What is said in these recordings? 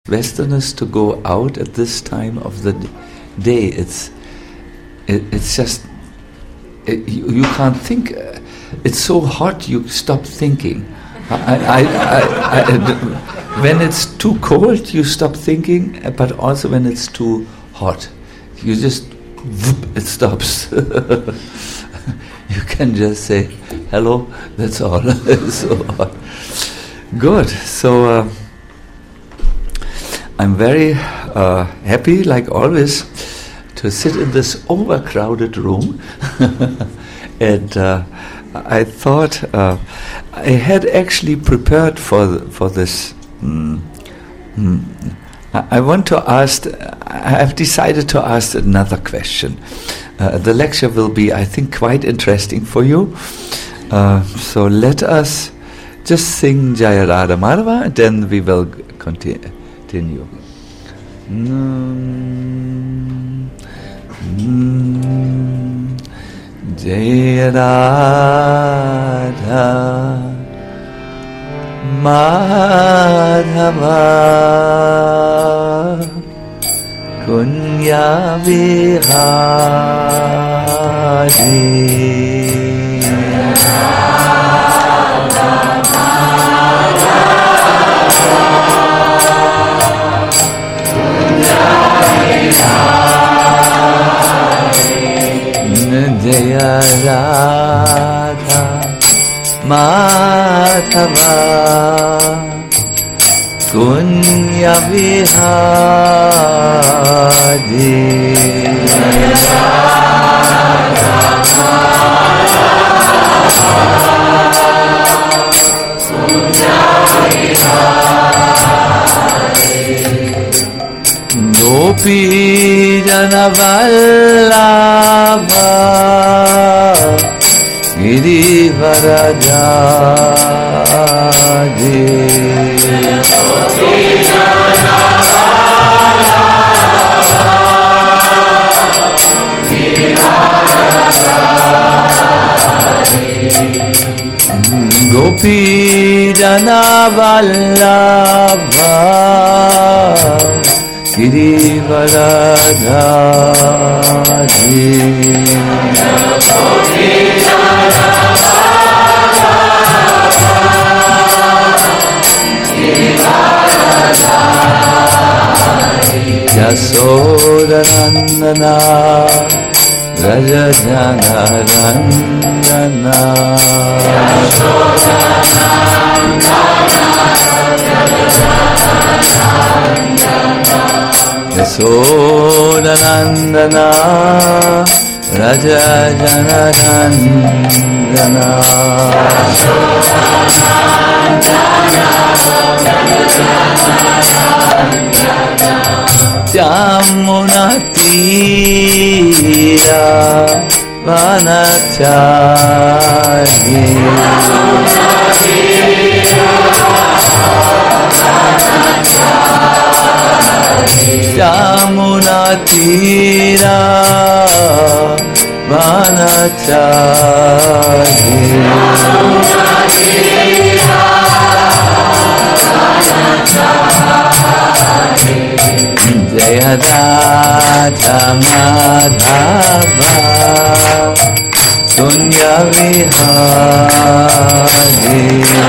Westerners to go out at this time of the day. It's just you can't think. It's so hot you stop thinking. When it's too cold you stop thinking, but also when it's too hot, you just it stops. You can just say hello. That's all. So good. So I'm very happy, like always, to sit in this overcrowded room. And I thought I had actually prepared for this. I want to ask. I have decided to ask another question. The lecture will be, I think, quite interesting for you. So let us just sing Jaya Radha Madhava, and then we will continue. Jaya Radha Madhava Kunya Vihari Jaya Radha Madhava Kunya Vihari Gopi Jana Vallabha Girivarajaji Gopi Jana Vallabha Girivarajaji Yasodhanandana Raja Jana Randana Yasodhanandana Raja Jana Randana Yamuna Tira Vanachari Yamuna Tira Vanachari Jaya Radha Madhava Kunya Vihari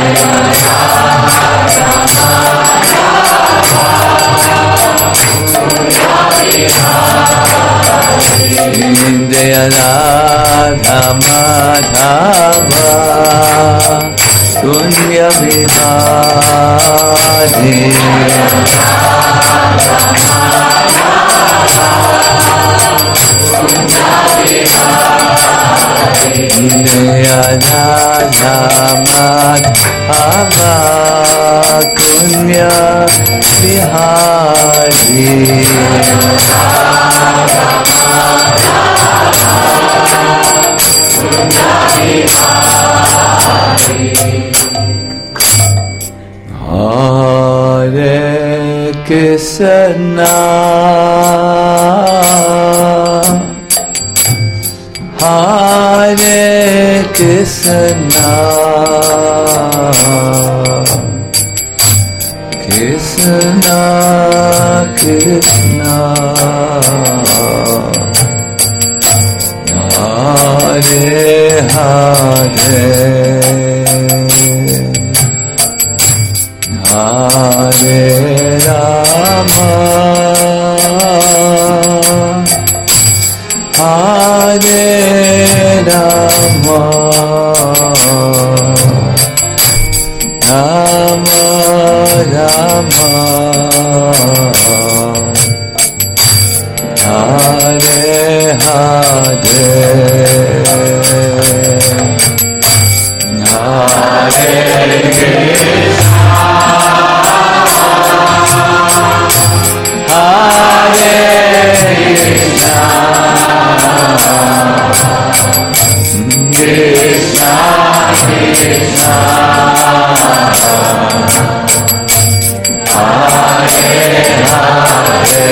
Jaya Radha Madhava Kunya Vihari Jaya Radha Madhava Kunya Vihari Hare Krishna Hare Krishna Krishna Krishna, Hare Hare, Hare Rama, Hare Rama, Rama Rama, Hare Hare, Hare Krishna, Hare Krishna, Krishna Krishna, Hare Hare,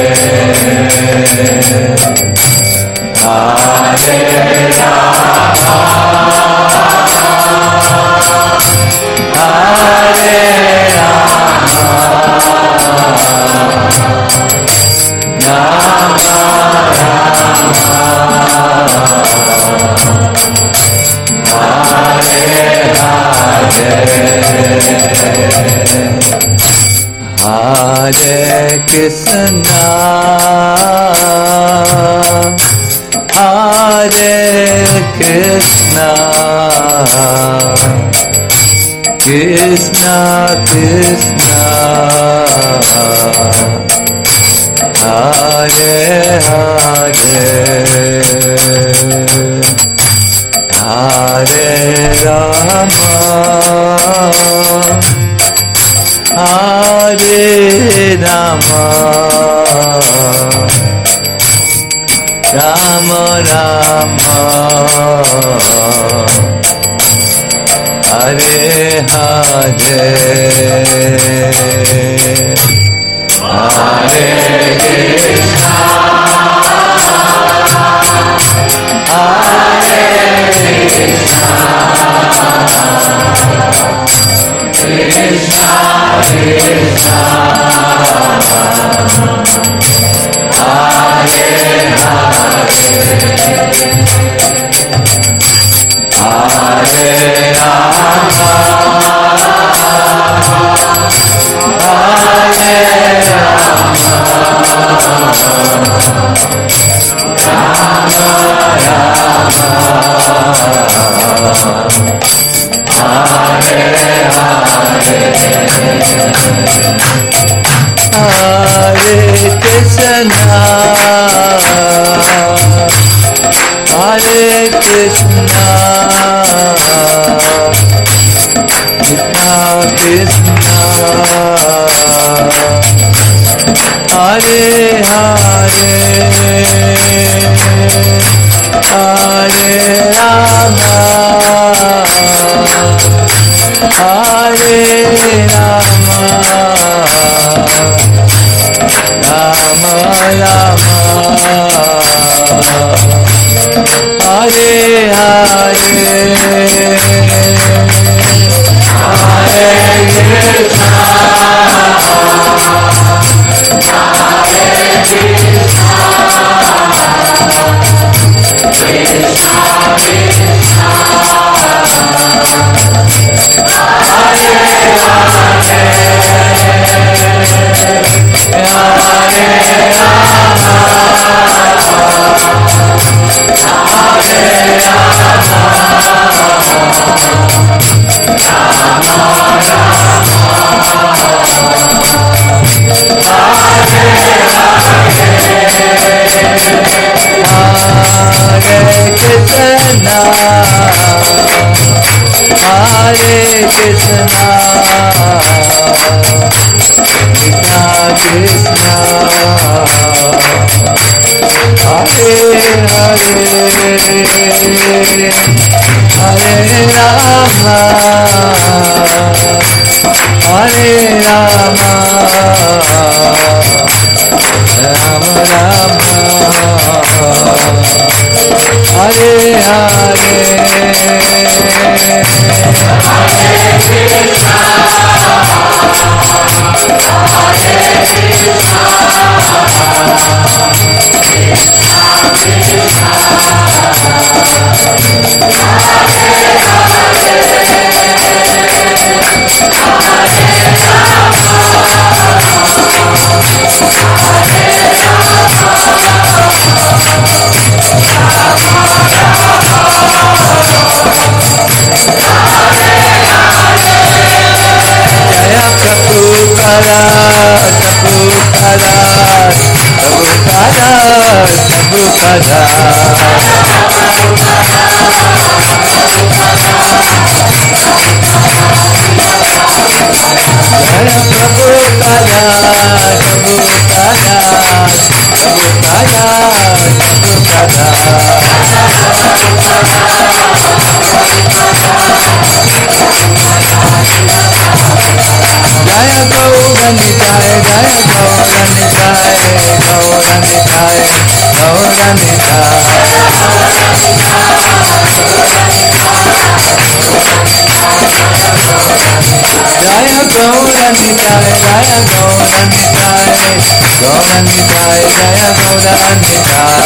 Hare Rama, Hare Rama, Rama Rama, Hare Hare, Hare Krishna, Hare Krishna, Krishna Krishna, Hare Hare, Hare Rama, Hare Rama, Rama Rama, Hare Hare, Hare Krishna, Hare Krishna, Krishna Krishna, Hare Hare, Hare Rama, Hare Rama, Rama Rama, Hare Hare, Hare Krishna, Hare Krishna, Krishna Krishna, Hare Hare, Hare Rama, Hare Rama, Rama Rama, Hare Hare, Hare Krishna, Hare Krishna, Krishna Krishna, Hare Hare, Hare Rama, Hare Rama, Rama Rama, Hare Hare, Hare Krishna, Hare Krishna, Krishna Krishna, Hare Hare, Hare Rama, Hare Rama, Rama Rama, Hare Hare, Hare Krishna, Hare Krishna, Prabhupada. Jaya Prabhupada, Jaya Gauranitai, Jaya Gauranitai, Gauranitai, Gauranitai. Jaya Gauranitai, Jaya Gauranitai, Gauranitai, Jaya Gauranitai.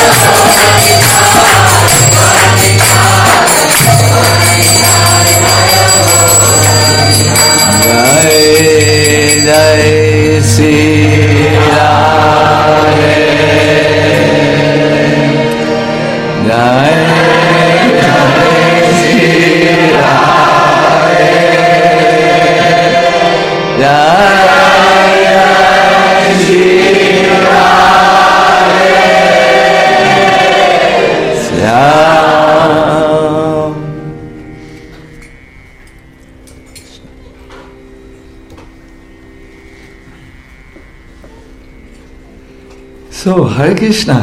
Jai Jai Sri Radhe, Jai Jai Sri Radhe, Jai Jai Sri Radhe, Syam. So, Hare Krishna.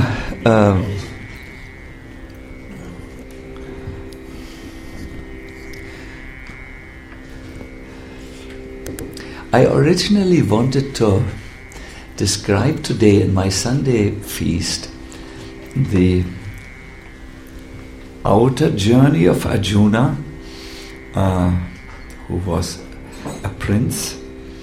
I originally wanted to describe today in my Sunday feast the outer journey of Arjuna, who was a prince,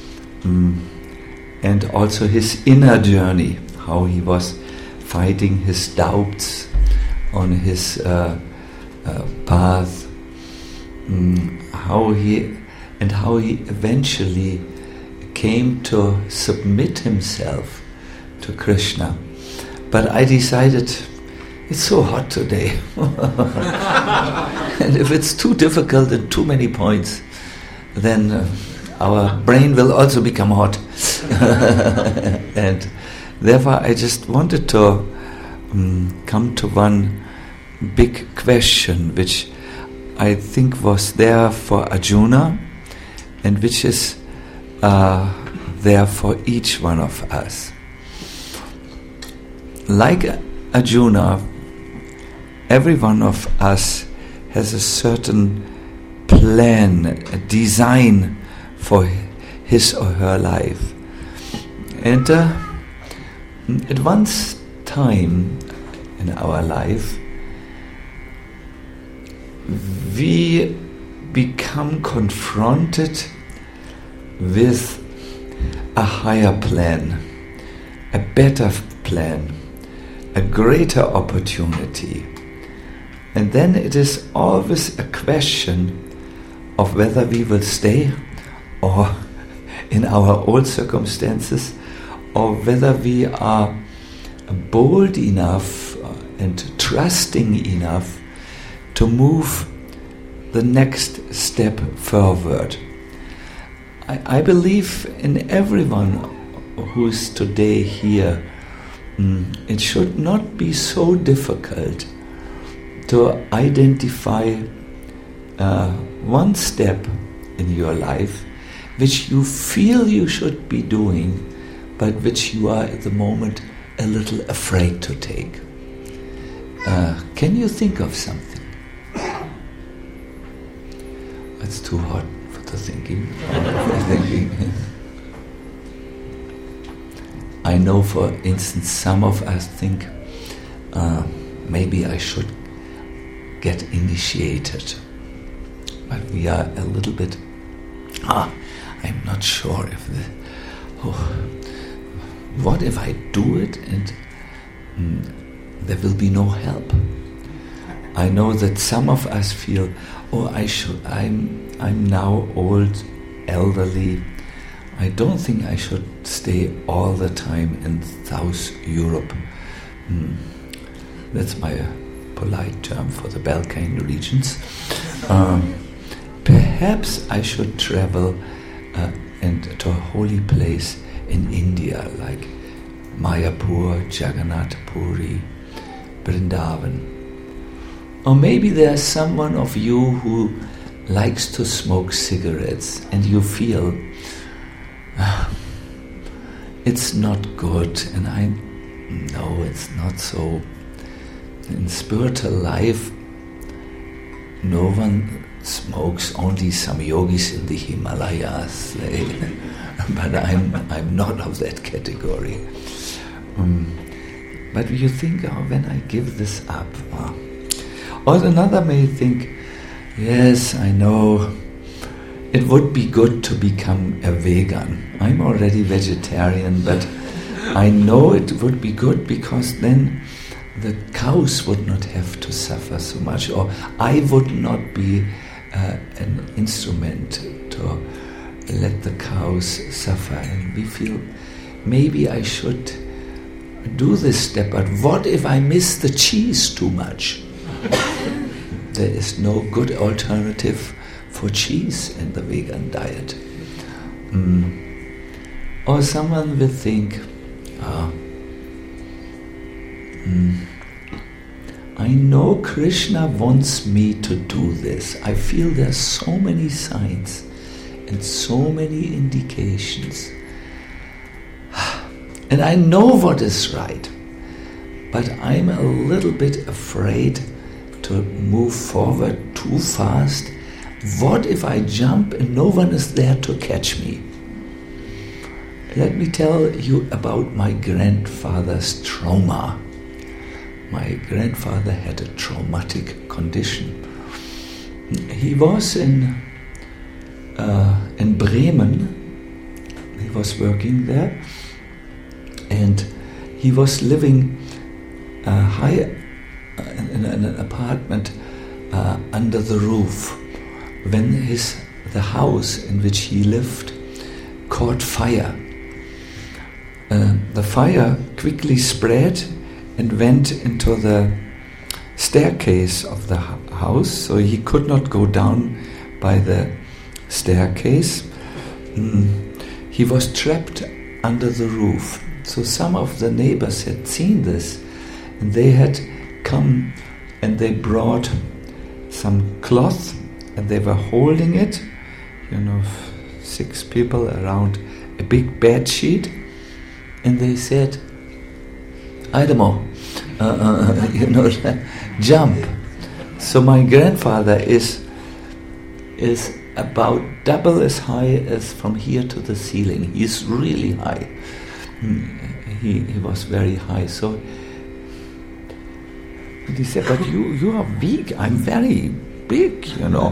and also his inner journey, how he was fighting his doubts on his path, how he eventually came to submit himself to Krishna. But I decided it's so hot today, and if it's too difficult and too many points, then our brain will also become hot. And therefore I just wanted to come to one big question which I think was there for Arjuna and which is there for each one of us. Like Arjuna, every one of us has a certain plan, a design for his or her life. And at one time in our life, we become confronted with a higher plan, a better plan, a greater opportunity. And then it is always a question of whether we will stay or in our old circumstances, or whether we are bold enough and trusting enough to move the next step forward. I believe in everyone who is today here, it should not be so difficult to identify one step in your life which you feel you should be doing, but which you are at the moment a little afraid to take. Can you think of something? It's too hot for the thinking. I know, for instance, some of us think maybe I should get initiated, but we are a little bit. I'm not sure if what if I do it and there will be no help? I know that some of us feel, I'm now old, elderly. I don't think I should stay all the time in South Europe. That's my polite term for the Balkan regions. Perhaps I should travel and to a holy place in India, like Mayapur, Jagannath Puri, Vrindavan. Or maybe there's someone of you who likes to smoke cigarettes and you feel it's not good, and I know it's not so. In spiritual life, no one smokes, only some yogis in the Himalayas. But I'm not of that category. But you think, when I give this up, or another may think, yes, I know, it would be good to become a vegan. I'm already vegetarian, but I know it would be good because then the cows would not have to suffer so much, or I would not be an instrument to let the cows suffer. And we feel, maybe I should do this step, but what if I miss the cheese too much? There is no good alternative for cheese in the vegan diet. Or someone will think, I know Krishna wants me to do this. I feel there's so many signs and so many indications. And I know what is right. But I'm a little bit afraid to move forward too fast. What if I jump and no one is there to catch me? Let me tell you about my grandfather's trauma. My grandfather had a traumatic condition. He was in Bremen. He was working there, and he was living high in an apartment under the roof when the house in which he lived caught fire. The fire quickly spread and went into the staircase of the house, so he could not go down by the staircase. He was trapped under the roof. So some of the neighbors had seen this, and they had come and they brought some cloth and they were holding it, 6 people around a big bed sheet, and they said, Idemo, jump. So my grandfather is about double as high as from here to the ceiling. He's really high. He was very high. So he said, but you are weak. I'm very big,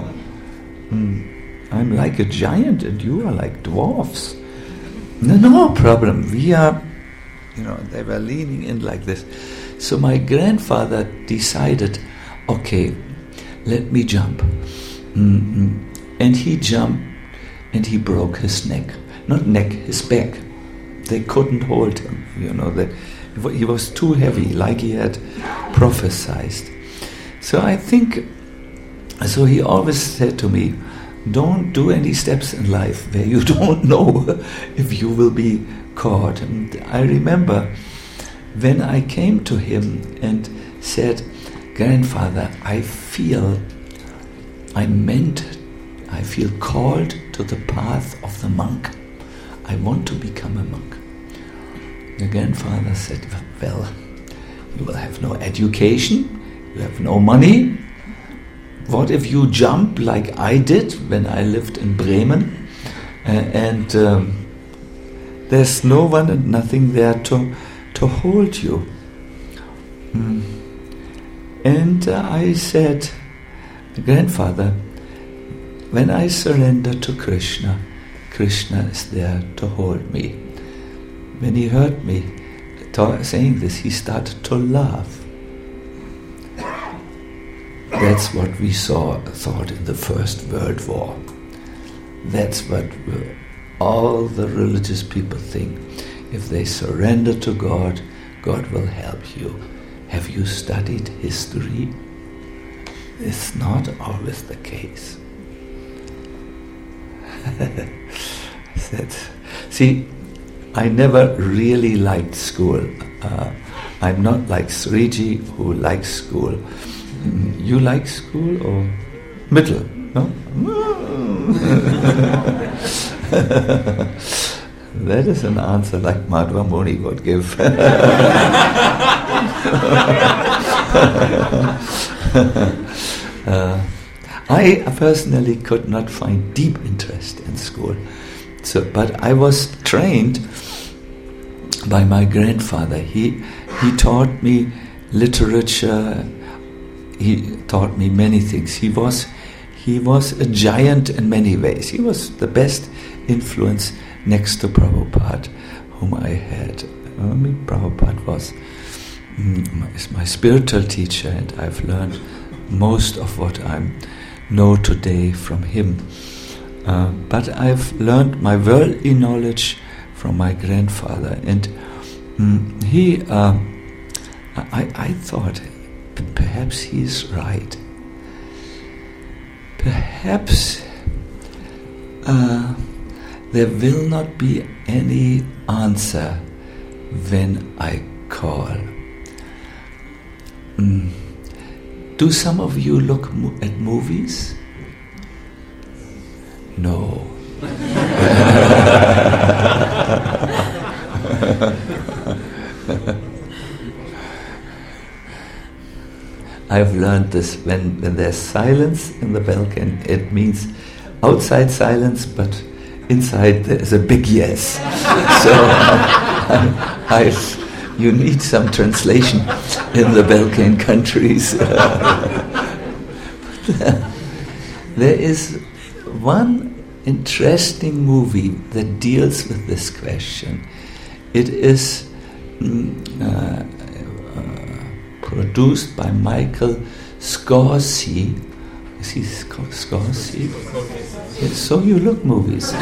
I'm like a giant and you are like dwarfs. No problem. We are, they were leaning in like this. So my grandfather decided, okay, let me jump. And he jumped and he broke his neck. Not neck, his back. They couldn't hold him, he was too heavy, like he had prophesied. So I think, so he always said to me, don't do any steps in life where you don't know if you will be caught. And I remember when I came to him and said, Grandfather, I feel called to the path of the monk. I want to become a monk. The grandfather said, well, you will have no education, you have no money. What if you jump like I did when I lived in Bremen, and there's no one and nothing there to hold you? And I said, Grandfather, when I surrender to Krishna, Krishna is there to hold me. When he heard me saying this, he started to laugh. That's what we thought in the First World War. That's what all the religious people think. If they surrender to God, God will help you. Have you studied history? It's not always the case. See, I never really liked school. I'm not like Sriji, who likes school. You like school or middle? No? That is an answer like Madhva Muni would give. I personally could not find deep interest in school. But I was trained by my grandfather. He taught me literature. He taught me many things. He was a giant in many ways. He was the best influence next to Prabhupada, whom I had. Prabhupada was my spiritual teacher, and I've learned most of what I know today from him. But I've learned my worldly knowledge from my grandfather, and I thought perhaps he's right. Perhaps there will not be any answer when I call. Do some of you look at movies? No. I've learned this, when there's silence in the balcony, it means outside silence, but inside there's a big yes. So you need some translation in the Balkan countries. There is one interesting movie that deals with this question. It is produced by Michael Scorsese. Is he Scorsese? Yes, so you look movies.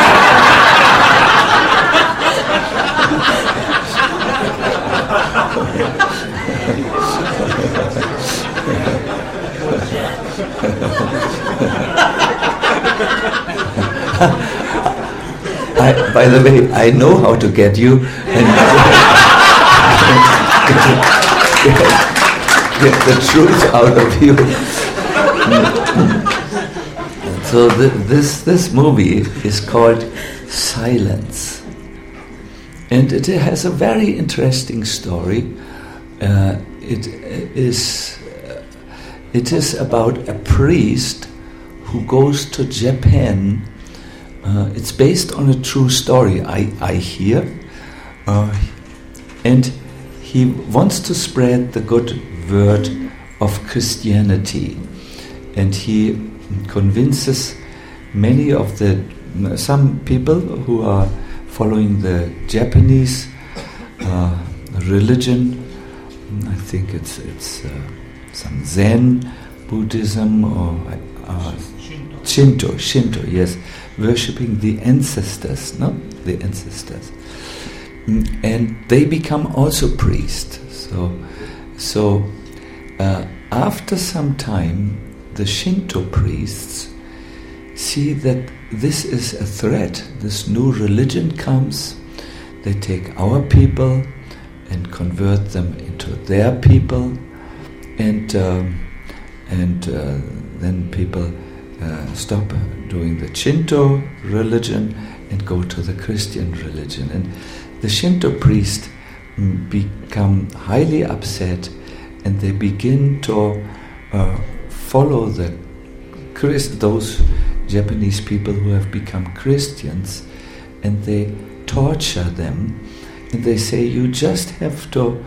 By the way, I know how to get you and get the truth out of you. So this movie is called Silence, and it has a very interesting story. It is about a priest who goes to Japan. It's based on a true story, I hear, and he wants to spread the good word of Christianity, and he convinces some people who are following the Japanese religion. I think it's some Zen Buddhism or Shinto, yes, worshipping the ancestors, the ancestors, and they become also priests. So after some time, the Shinto priests see that this is a threat. This new religion comes. They take our people and convert them into their people, and then people stop doing the Shinto religion and go to the Christian religion. And the Shinto priests become highly upset, and they begin to follow those Japanese people who have become Christians, and they torture them, and they say, you just have to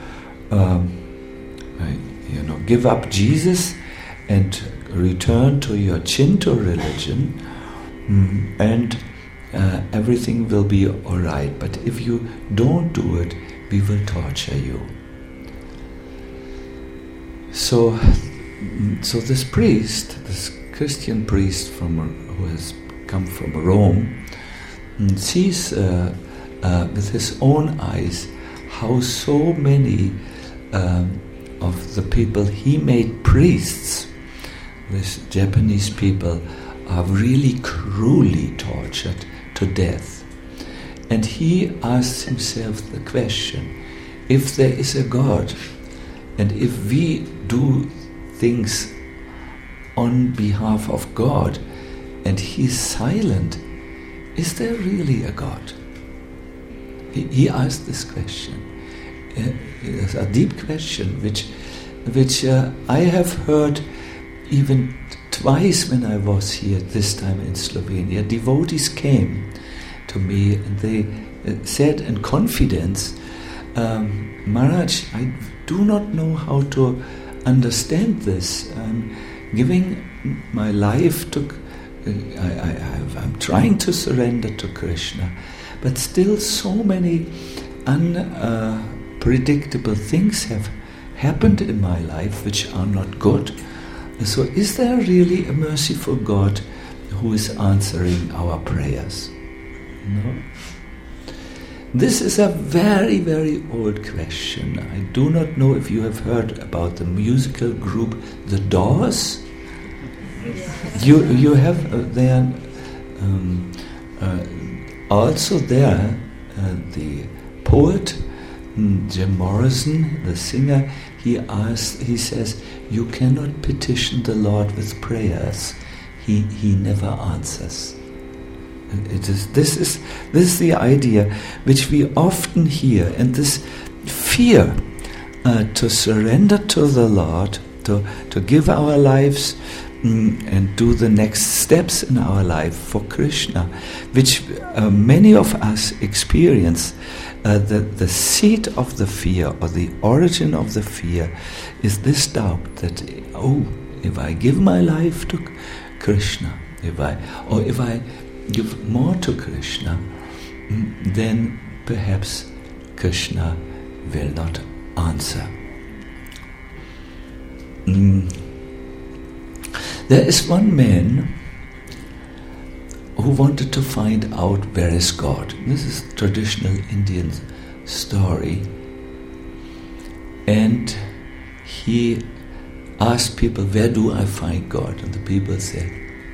give up Jesus and return to your Shinto religion, and everything will be all right. But if you don't do it, we will torture you. So this priest, this Christian priest who has come from Rome, sees with his own eyes how so many of the people he made priests, these Japanese people, are really cruelly tortured to death. And he asks himself the question, if there is a God, and if we do things on behalf of God, and He's silent, is there really a God? He asked this question. It's a deep question, which I have heard even twice when I was here, this time in Slovenia. Devotees came to me and they said in confidence, Maharaj, I do not know how to understand this. I'm giving my life to, I'm trying to surrender to Krishna, but still so many unpredictable things have happened in my life which are not good. So is there really a merciful God who is answering our prayers? No. This is a very, very old question. I do not know if you have heard about the musical group The Doors. You have there also there the poet Jim Morrison, the singer. He says, you cannot petition the Lord with prayers. He never answers. This is the idea which we often hear, and this fear to surrender to the Lord, to give our lives and do the next steps in our life for Krishna, which many of us experience. The seed of the fear, or the origin of the fear, is this doubt that, if I give my life to Krishna, if I give more to Krishna, then perhaps Krishna will not answer. There is one man who wanted to find out where is God. This is traditional Indian story. And he asked people, where do I find God? And the people said,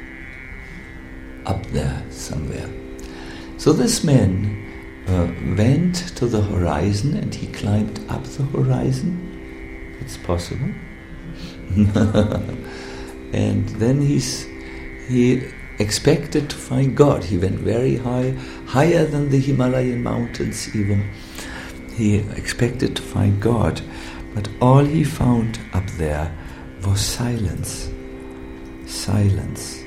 up there somewhere. So this man went to the horizon and he climbed up the horizon. It's possible. And then he expected to find God. He went very high, higher than the Himalayan mountains even. He expected to find God, but all he found up there was silence. Silence.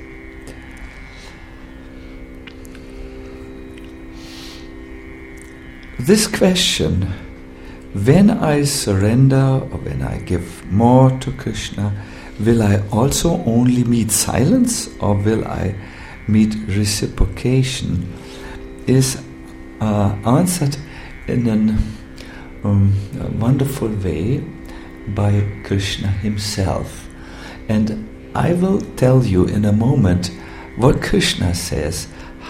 This question, when I surrender or when I give more to Krishna, will I also only meet silence, or will I meet reciprocation, is answered in a wonderful way by Krishna himself. And I will tell you in a moment what Krishna says,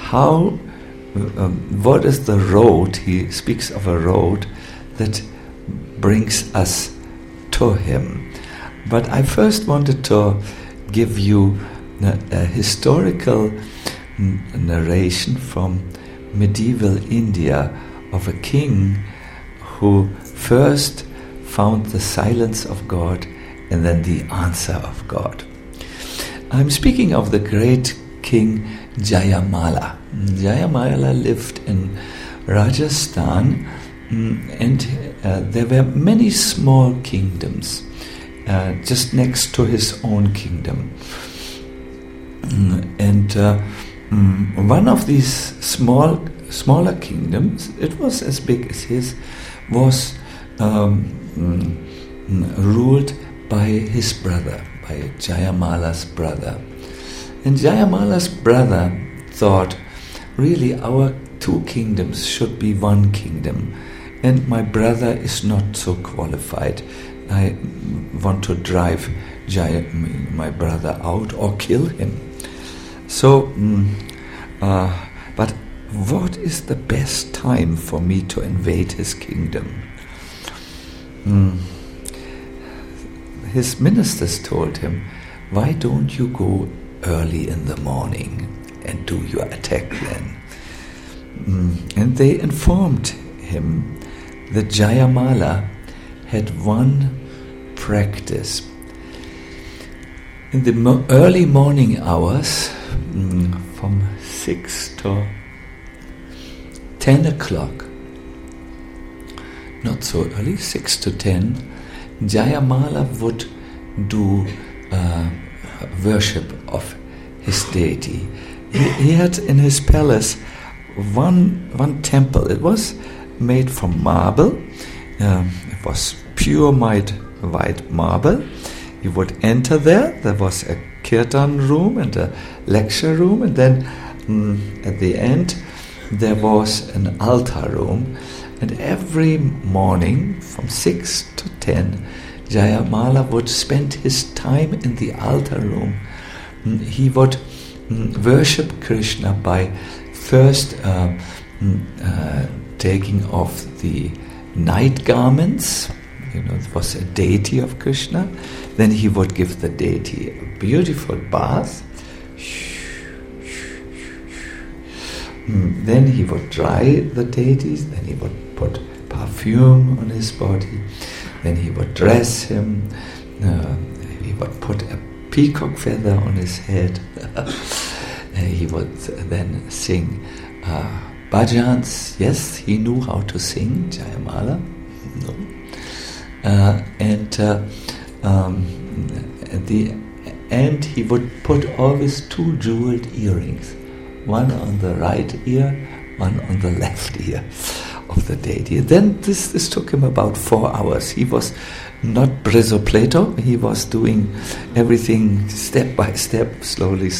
what is the road. He speaks of a road that brings us to him. But I first wanted to give you a historical narration from medieval India of a king who first found the silence of God and then the answer of God. I'm speaking of the great king Jayamala. Jayamala lived in Rajasthan, and there were many small kingdoms just next to his own kingdom. And one of these smaller kingdoms, it was as big as his, was ruled by his brother, by Jayamala's brother. And Jayamala's brother thought, really our two kingdoms should be one kingdom, and my brother is not so qualified. I want to drive my brother out or kill him. So, but what is the best time for me to invade his kingdom? His ministers told him, why don't you go early in the morning and do your attack then? And they informed him that Jayamala had one practice. In the early morning hours, from 6 to 10 o'clock, not so early, 6 to 10, Jayamala would do worship of his deity. He had in his palace one temple. It was made from marble. It was pure white marble. You would enter there. There was a kirtan room and a lecture room, and then at the end there was an altar room. And every morning from 6 to 10, Jayamala would spend his time in the altar room. He would worship Krishna by first taking off the night garments. It was a deity of Krishna. Then he would give the deity a beautiful bath. Then he would dry the deities. Then he would put perfume on his body. Then he would dress him. He would put a peacock feather on his head. He would then sing bhajans. Yes, he knew how to sing, Jayamala. No. And at the end he would put always 2 jeweled earrings, one on the right ear, one on the left ear of the deity. Then this took him about 4 hours. He was not Brizoplato, he was doing everything step by step, slowly.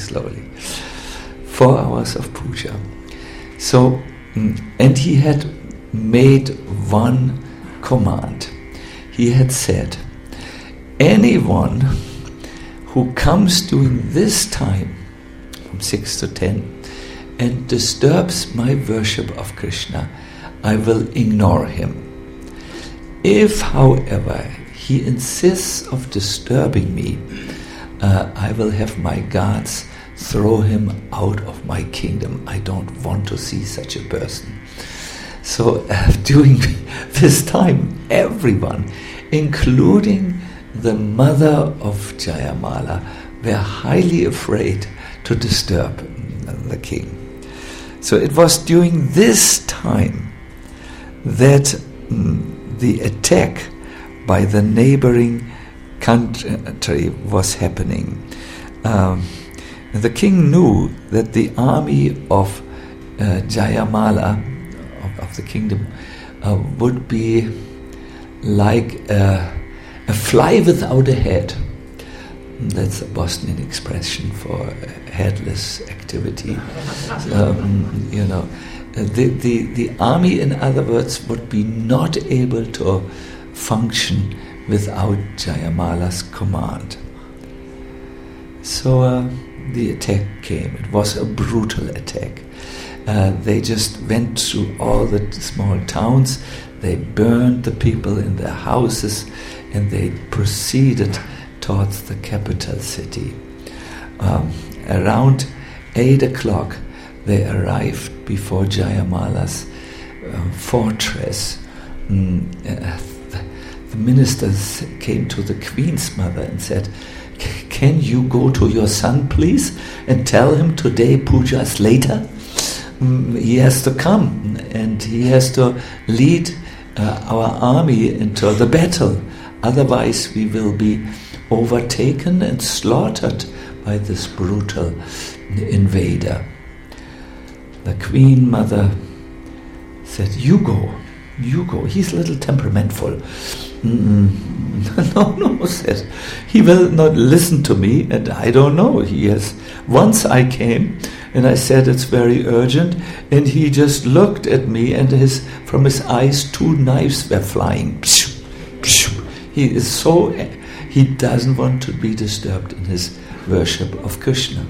4 hours of puja. So, and he had made one command. He had said, anyone who comes during this time, from 6 to 10, and disturbs my worship of Krishna, I will ignore him. If, however, he insists of disturbing me, I will have my guards throw him out of my kingdom. I don't want to see such a person. So during this time, everyone, including the mother of Jayamala, were highly afraid to disturb the king. So it was during this time that the attack by the neighboring country was happening. The king knew that the army of Jayamala, of the kingdom, would be like a fly without a head. That's a Bosnian expression for headless activity. The army, in other words, would be not able to function without Jayamala's command. So the attack came. It was a brutal attack. They just went through all the small towns. They burned the people in their houses, and they proceeded towards the capital city. Around 8 o'clock, they arrived before Jayamala's fortress. The ministers came to the queen's mother and said, "Can you go to your son, please, and tell him today puja is later? He has to come, and he has to lead our army into the battle. Otherwise we will be overtaken and slaughtered by this brutal invader." The queen mother said, You go. He's a little temperamental. No, said, he will not listen to me, and I don't know. Once I came and I said it's very urgent, and he just looked at me, and from his eyes 2 knives were flying. He doesn't want to be disturbed in his worship of Krishna.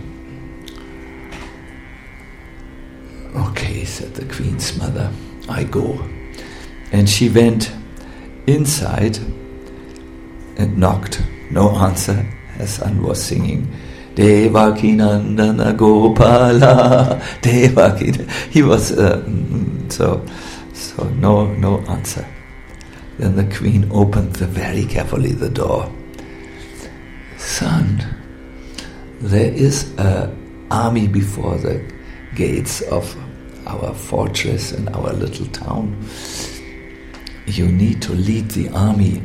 Okay, said the queen's mother, I go. And she went inside and knocked. No answer. Her son was singing, Devaki Nandana Gopala, Devaki. He was So no answer. Then the queen opened very carefully the door. Son, there is an army before the gates of our fortress and our little town. You need to lead the army.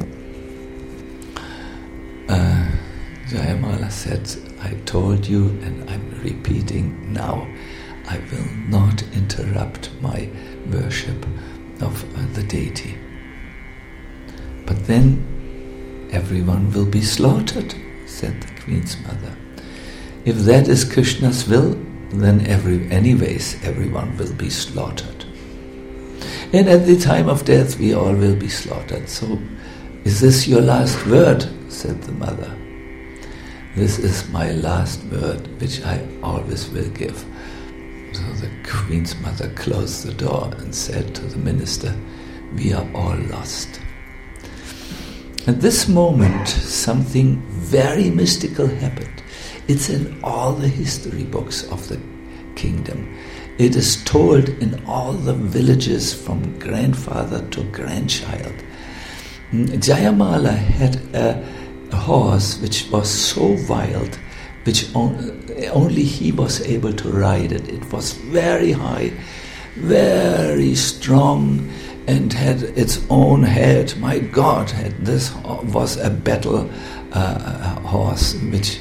Jayamala said, I told you, and I'm repeating now, I will not interrupt my worship of the deity. But then everyone will be slaughtered, said the queen's mother. If that is Krishna's will, then everyone will be slaughtered. And at the time of death we all will be slaughtered. So, is this your last word? Said the mother. This is my last word, which I always will give. So the queen's mother closed the door and said to the minister, we are all lost. At this moment, something very mystical happened. It's in all the history books of the kingdom. It is told in all the villages from grandfather to grandchild. Jayamala had a horse which was so wild, which only he was able to ride it. It was very high, very strong, and had its own head. My God, this was a battle horse, which,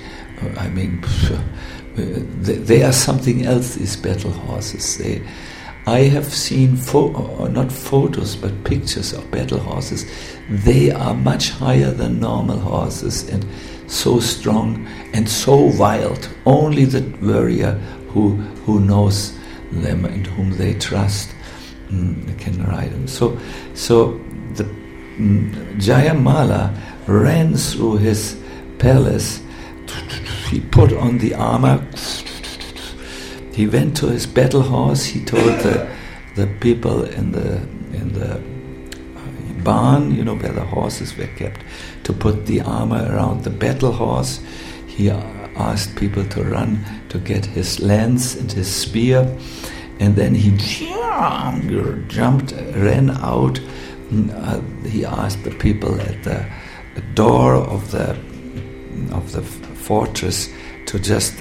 they are something else, these battle horses. I have seen, not photos, but pictures of battle horses. They are much higher than normal horses and so strong and so wild. Only the warrior who knows them and whom they trust can ride them. So the Jayamala ran through his palace. He put on the armor. He went to his battle horse. He told the people in the barn, where the horses were kept, to put the armor around the battle horse. He asked people to run to get his lance and his spear, and then he ran out. He asked the people at the door of the fortress to just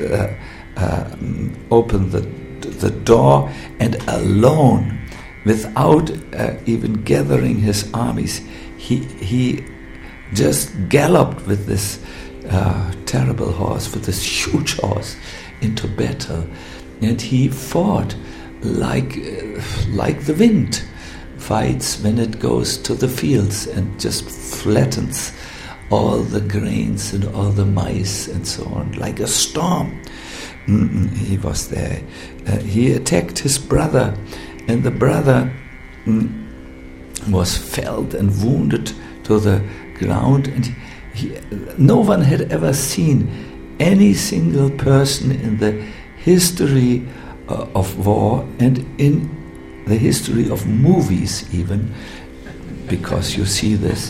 open the door, and alone, without even gathering his armies, he just galloped with this terrible horse, with this huge horse, into battle, and he fought like the wind fights when it goes to the fields and just flattens all the grains and all the mice and so on, like a storm. He was there. He attacked his brother, and the brother was felled and wounded to the ground, and no one had ever seen any single person in the history of war and in the history of movies even, because you see this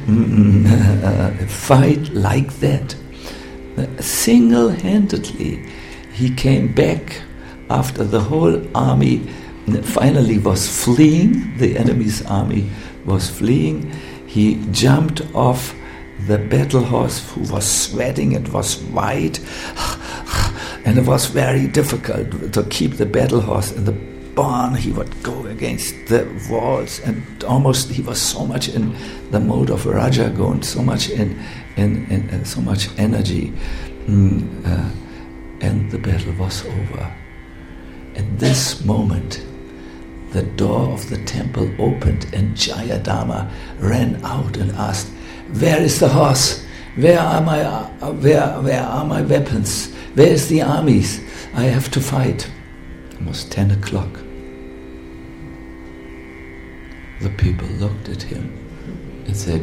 fight like that. Single-handedly, he came back after the whole army finally was fleeing. The enemy's army was fleeing. He jumped off the battle horse, who was sweating. It was white, and it was very difficult to keep the battle horse in the barn. He would go against the walls, and almost he was so much in the mode of Rajagun, so much in so much energy, and the battle was over. At this moment, the door of the temple opened, and Jayadama ran out and asked, "Where is the horse? Where are my weapons? Where is the armies? I have to fight." It was 10 o'clock. The people looked at him and said,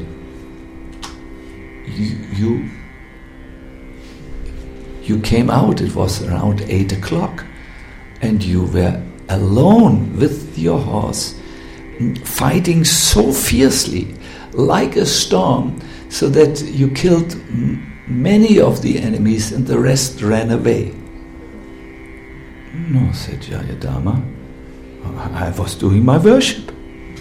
You came out, it was around 8 o'clock, and you were alone with your horse, fighting so fiercely, like a storm, so that you killed many of the enemies and the rest ran away. "No," said Jayadama, "I was doing my worship."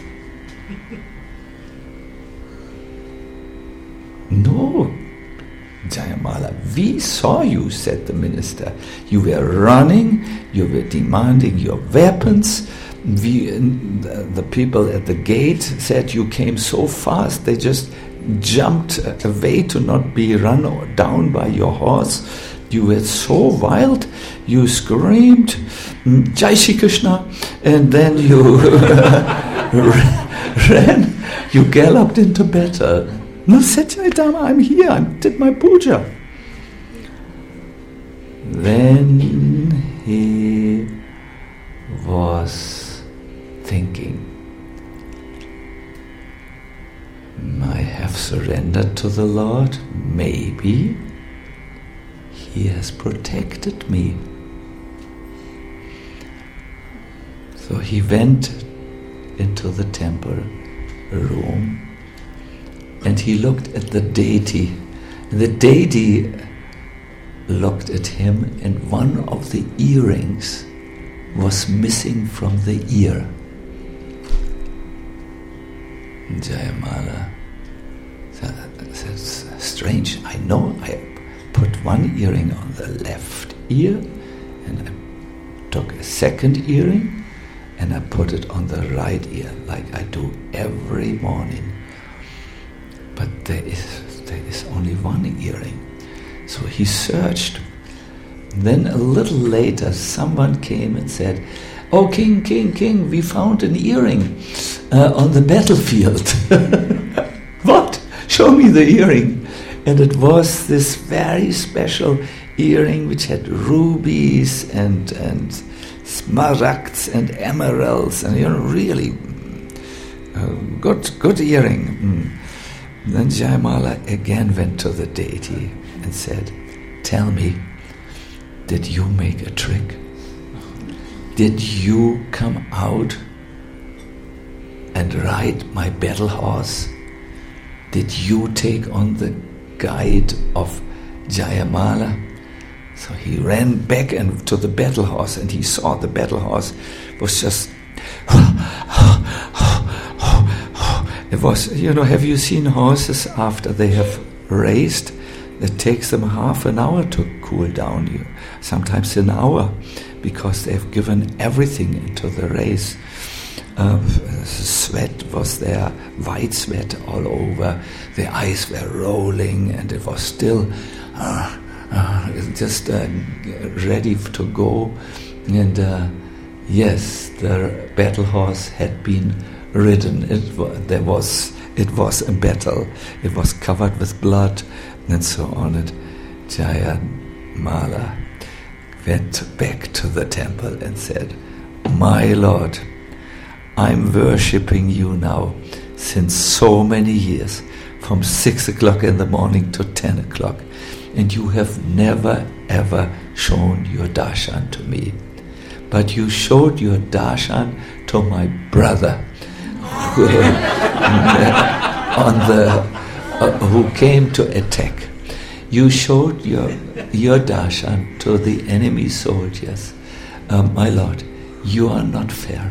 No, Jayamala, we saw you, said the minister. You were running, you were demanding your weapons. The people at the gate said you came so fast, they just jumped away to not be run down by your horse. You were so wild, you screamed, Jai Shri Krishna, and then you ran, you galloped into battle. No, Satyadama, I'm here, I did my puja. Then he was thinking, I have surrendered to the Lord, maybe He has protected me. So he went into the temple room and he looked at the deity. And the deity looked at him, and one of the earrings was missing from the ear. Jayamala said, strange, I know I put one earring on the left ear, and I took a second earring and I put it on the right ear, like I do every morning. But there is only one earring. So he searched. Then a little later someone came and said, "Oh, king, we found an earring on the battlefield." What? Show me the earring. And it was this very special earring which had rubies and smaragds and emeralds, and really good earring. Then Jayamala again went to the deity and said, "Tell me, did you make a trick? Did you come out and ride my battle horse? Did you take on the guide of Jayamala?" So he ran back to the battle horse, and he saw the battle horse was just... It was, have you seen horses after they have raced? It takes them half an hour to cool down, sometimes an hour, because they've given everything into the race. Sweat was there, white sweat all over, the eyes were rolling, and it was still just ready to go. And yes, the battle horse had been ridden. It was a battle. It was covered with blood and so on. And Jayamala went back to the temple and said, "My Lord, I'm worshipping you now since so many years, from 6 o'clock in the morning to 10 o'clock, and you have never ever shown your darshan to me. But you showed your darshan to my brother, who came to attack. You showed your darshan to the enemy soldiers. My Lord, you are not fair.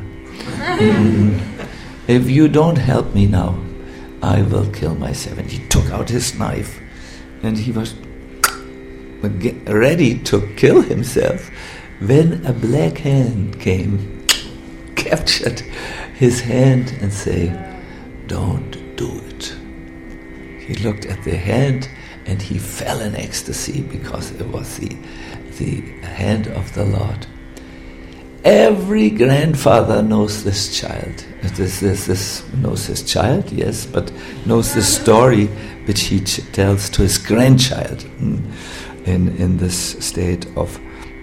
If you don't help me now, I will kill myself." And he took out his knife, and he was ready to kill himself, when a black hand came, captured his hand and say, "Don't do it." He looked at the hand and he fell in ecstasy, because it was the hand of the Lord. Every grandfather knows this child. Knows his child, yes, but knows the story which he tells to his grandchild in this state of,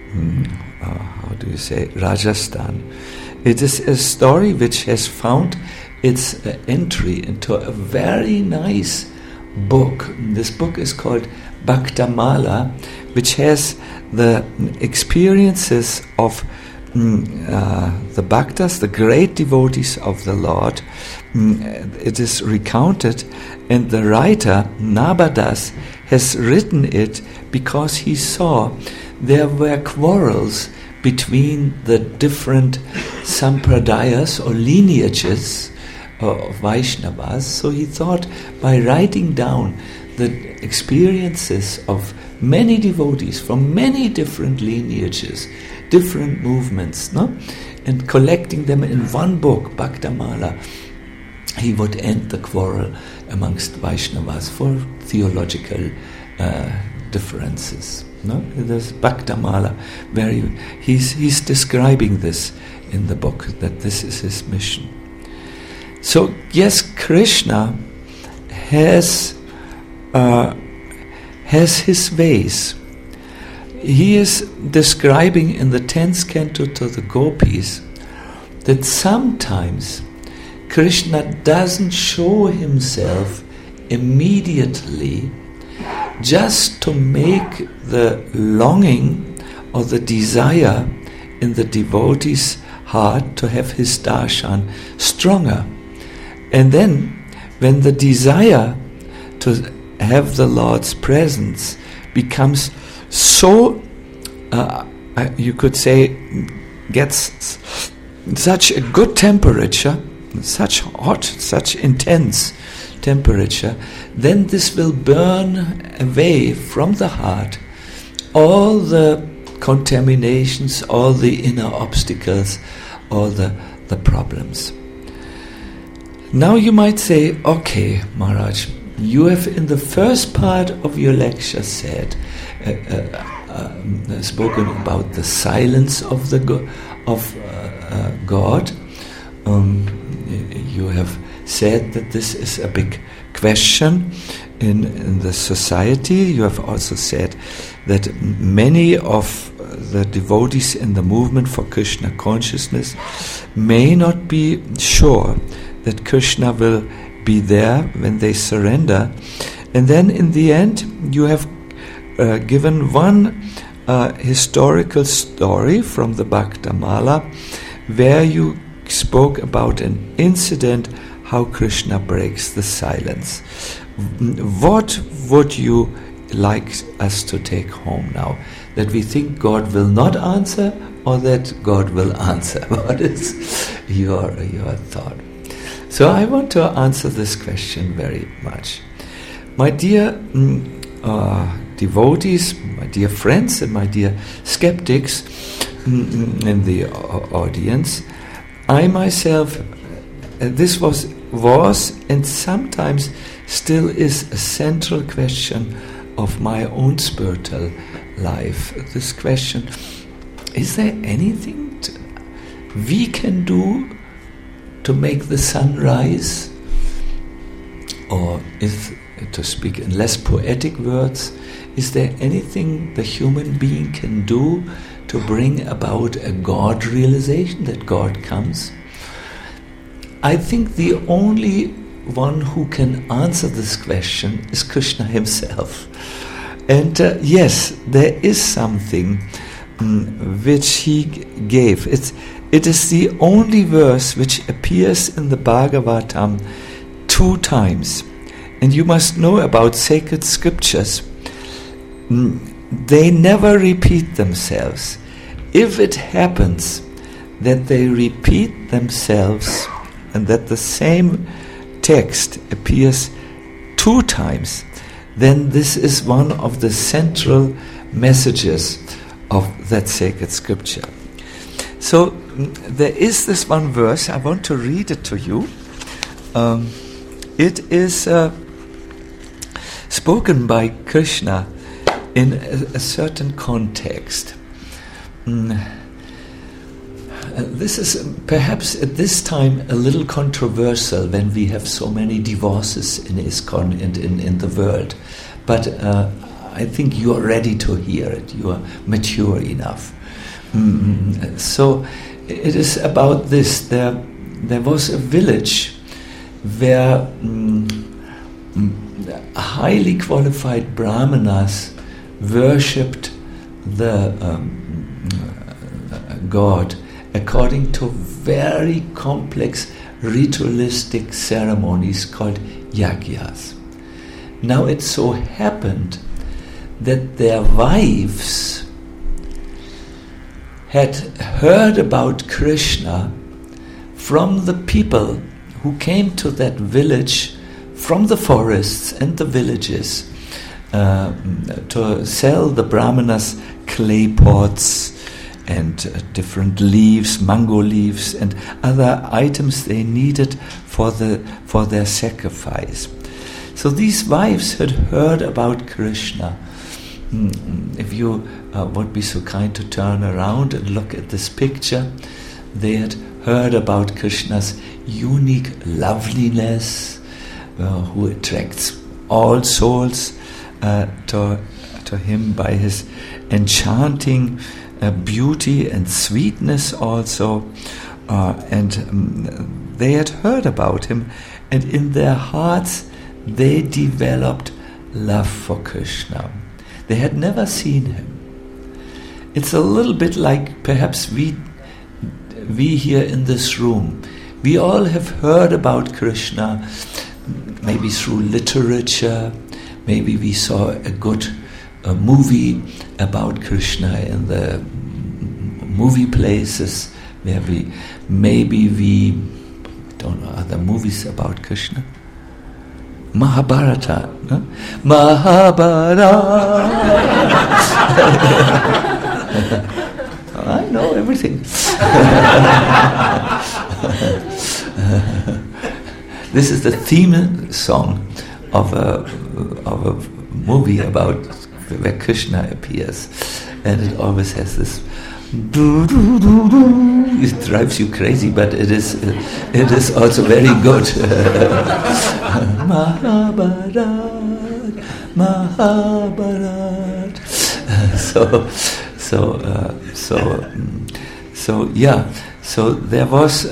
Rajasthan. It is a story which has found its entry into a very nice book. This book is called Bhaktamala, which has the experiences of the Bhaktas, the great devotees of the Lord. It is recounted, and the writer, Nabadas, has written it because he saw there were quarrels between the different sampradayas or lineages of Vaishnavas. So he thought, by writing down the experiences of many devotees from many different lineages, different movements, no? And collecting them in one book, Bhaktamala, he would end the quarrel amongst Vaishnavas for theological differences. No, there's Bhaktamala. He's describing this in the book, that this is his mission. So yes, Krishna has his ways. He is describing in the 10th canto to the gopis that sometimes Krishna doesn't show himself immediately, just to make the longing or the desire in the devotee's heart to have his darshan stronger. And then, when the desire to have the Lord's presence becomes so, you could say, gets such a good temperature, such hot, such intense temperature, then this will burn away from the heart all the contaminations, all the inner obstacles, all the problems. Now you might say, okay, Maharaj, you have in the first part of your lecture said, spoken about the silence of God. You have said that this is a big question in the society. You have also said that many of the devotees in the movement for Krishna consciousness may not be sure that Krishna will be there when they surrender. And then in the end, you have given one historical story from the Bhaktamala, where you spoke about an incident how Krishna breaks the silence. What would you like us to take home now? That we think God will not answer, or that God will answer? What is your thought? So I want to answer this question very much. My dear devotees, my dear friends, and my dear skeptics in the audience, I myself, this was and sometimes still is a central question of my own spiritual life. This question, is there anything we can do to make the sun rise? Or, to speak in less poetic words, is there anything the human being can do to bring about a God realization, that God comes? I think the only one who can answer this question is Krishna himself. And yes, there is something which he gave. It is the only verse which appears in the Bhagavatam 2 times. And you must know about sacred scriptures. They never repeat themselves. If it happens that they repeat themselves and that the same text appears 2 times, then this is one of the central messages of that sacred scripture. So there is this one verse, I want to read it to you. It is spoken by Krishna in a certain context. This is perhaps at this time a little controversial when we have so many divorces in ISKCON and in the world. But I think you are ready to hear it. You are mature enough. So it is about this. There was a village where highly qualified brahmanas worshipped the God according to very complex ritualistic ceremonies called yagyas. Now it so happened that their wives had heard about Krishna from the people who came to that village from the forests and the villages to sell the brahmanas clay pots and different leaves, mango leaves, and other items they needed for their sacrifice. So these wives had heard about Krishna. If you would be so kind to turn around and look at this picture, they had heard about Krishna's unique loveliness, who attracts all souls to him by his enchanting beauty and sweetness also, and they had heard about him, and in their hearts they developed love for Krishna. They had never seen him. It's a little bit like perhaps we here in this room. We all have heard about Krishna, maybe through literature. Maybe we saw a good movie about Krishna in the movie places where we don't know, are there movies about Krishna? Mahabharata, no? Mahabharata. I know everything. This is the theme song of a movie about where Krishna appears, and it always has this. It drives you crazy, but it is also very good. Mahabharat. So there was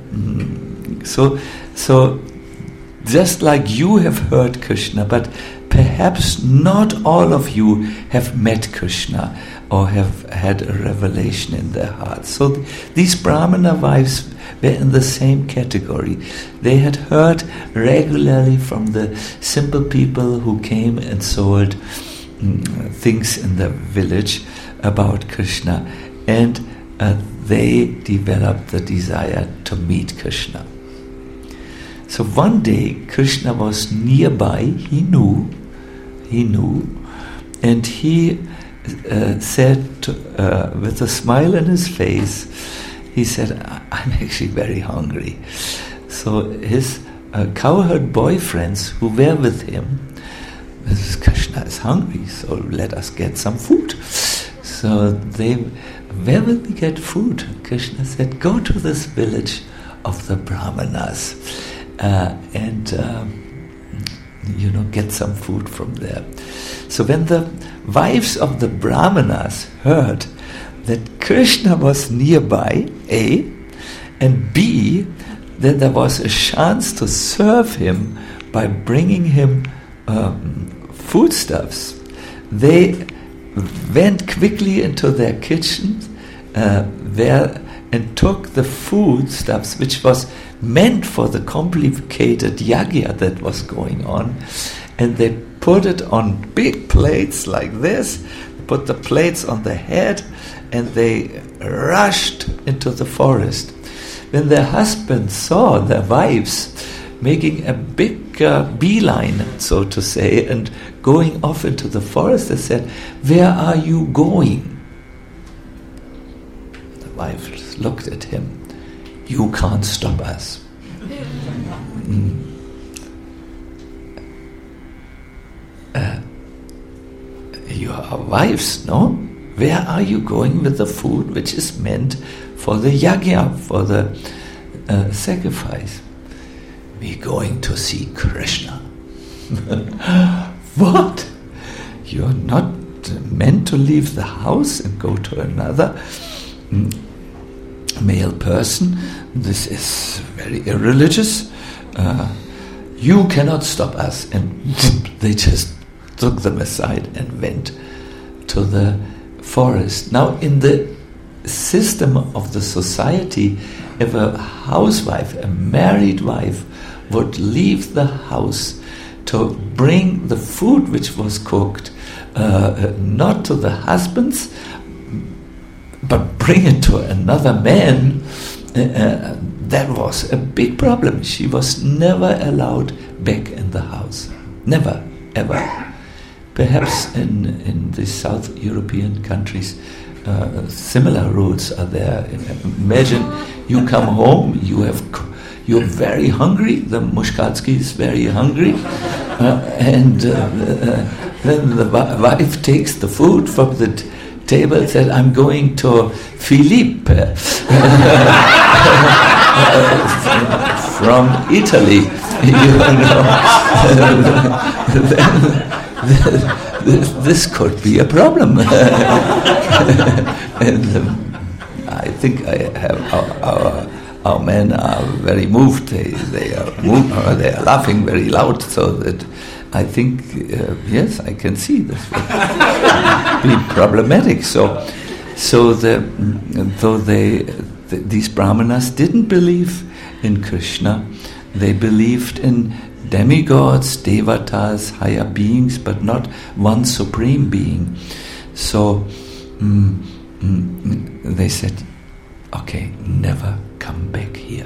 just like you have heard Krishna, but perhaps not all of you have met Krishna or have had a revelation in their hearts. So these Brahmana wives were in the same category. They had heard regularly from the simple people who came and sold things in the village about Krishna, and they developed the desire to meet Krishna. So one day Krishna was nearby, he knew, and he said with a smile on his face, he said, I'm actually very hungry. So his cowherd boyfriends who were with him, Krishna is hungry, so let us get some food. So where will we get food? Krishna said, go to this village of the Brahmanas and get some food from there. So when the wives of the Brahmanas heard that Krishna was nearby, A, and B, that there was a chance to serve him by bringing him foodstuffs, they went quickly into their kitchens and took the foodstuffs, which was meant for the complicated yagya that was going on, and they put it on big plates like this, put the plates on the head, and they rushed into the forest. When their husbands saw their wives making a big beeline, so to say, and going off into the forest, they said, where are you going? The wives looked at him. You can't stop us. You are wives, no? Where are you going with the food which is meant for the yagya, for the sacrifice? We're going to see Krishna. What? You're not meant to leave the house and go to another male person. This is very irreligious. You cannot stop us. And they just took them aside and went to the forest. Now, in the system of the society, if a housewife, a married wife, would leave the house to bring the food which was cooked, not to the husbands, but bring it to another man, that was a big problem. She was never allowed back in the house. Never, ever. Perhaps in the South European countries, similar rules are there. Imagine you come home, you're very hungry. The Mushkatsky is very hungry, and then the wife takes the food from the table and said, "I'm going to Philippe from Italy." This could be a problem. And I think our men are very moved. They are laughing very loud, so that I think yes, I can see this would be problematic. So these brahmanas didn't believe in Krishna. They believed in demigods, devatas, higher beings, but not one supreme being. So they said, okay, never come back here.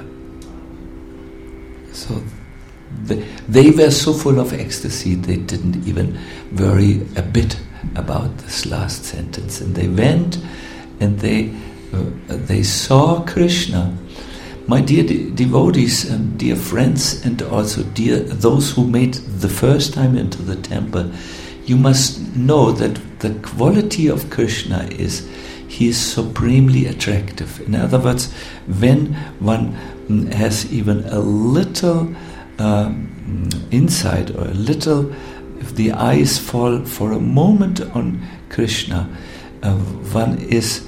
So they were so full of ecstasy, they didn't even worry a bit about this last sentence. And they went and they saw Krishna. My dear devotees and dear friends, and also dear those who made the first time into the temple, you must know that the quality of Krishna is he is supremely attractive. In other words, when one has even a little insight or a little, if the eyes fall for a moment on Krishna, one is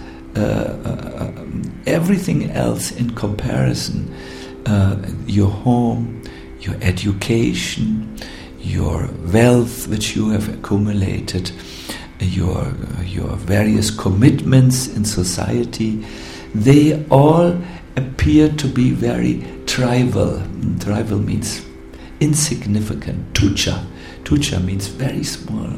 everything else in comparison, your home, your education, your wealth which you have accumulated, your various commitments in society, they all appear to be very trivial. Trivial means insignificant. Tucha means very small,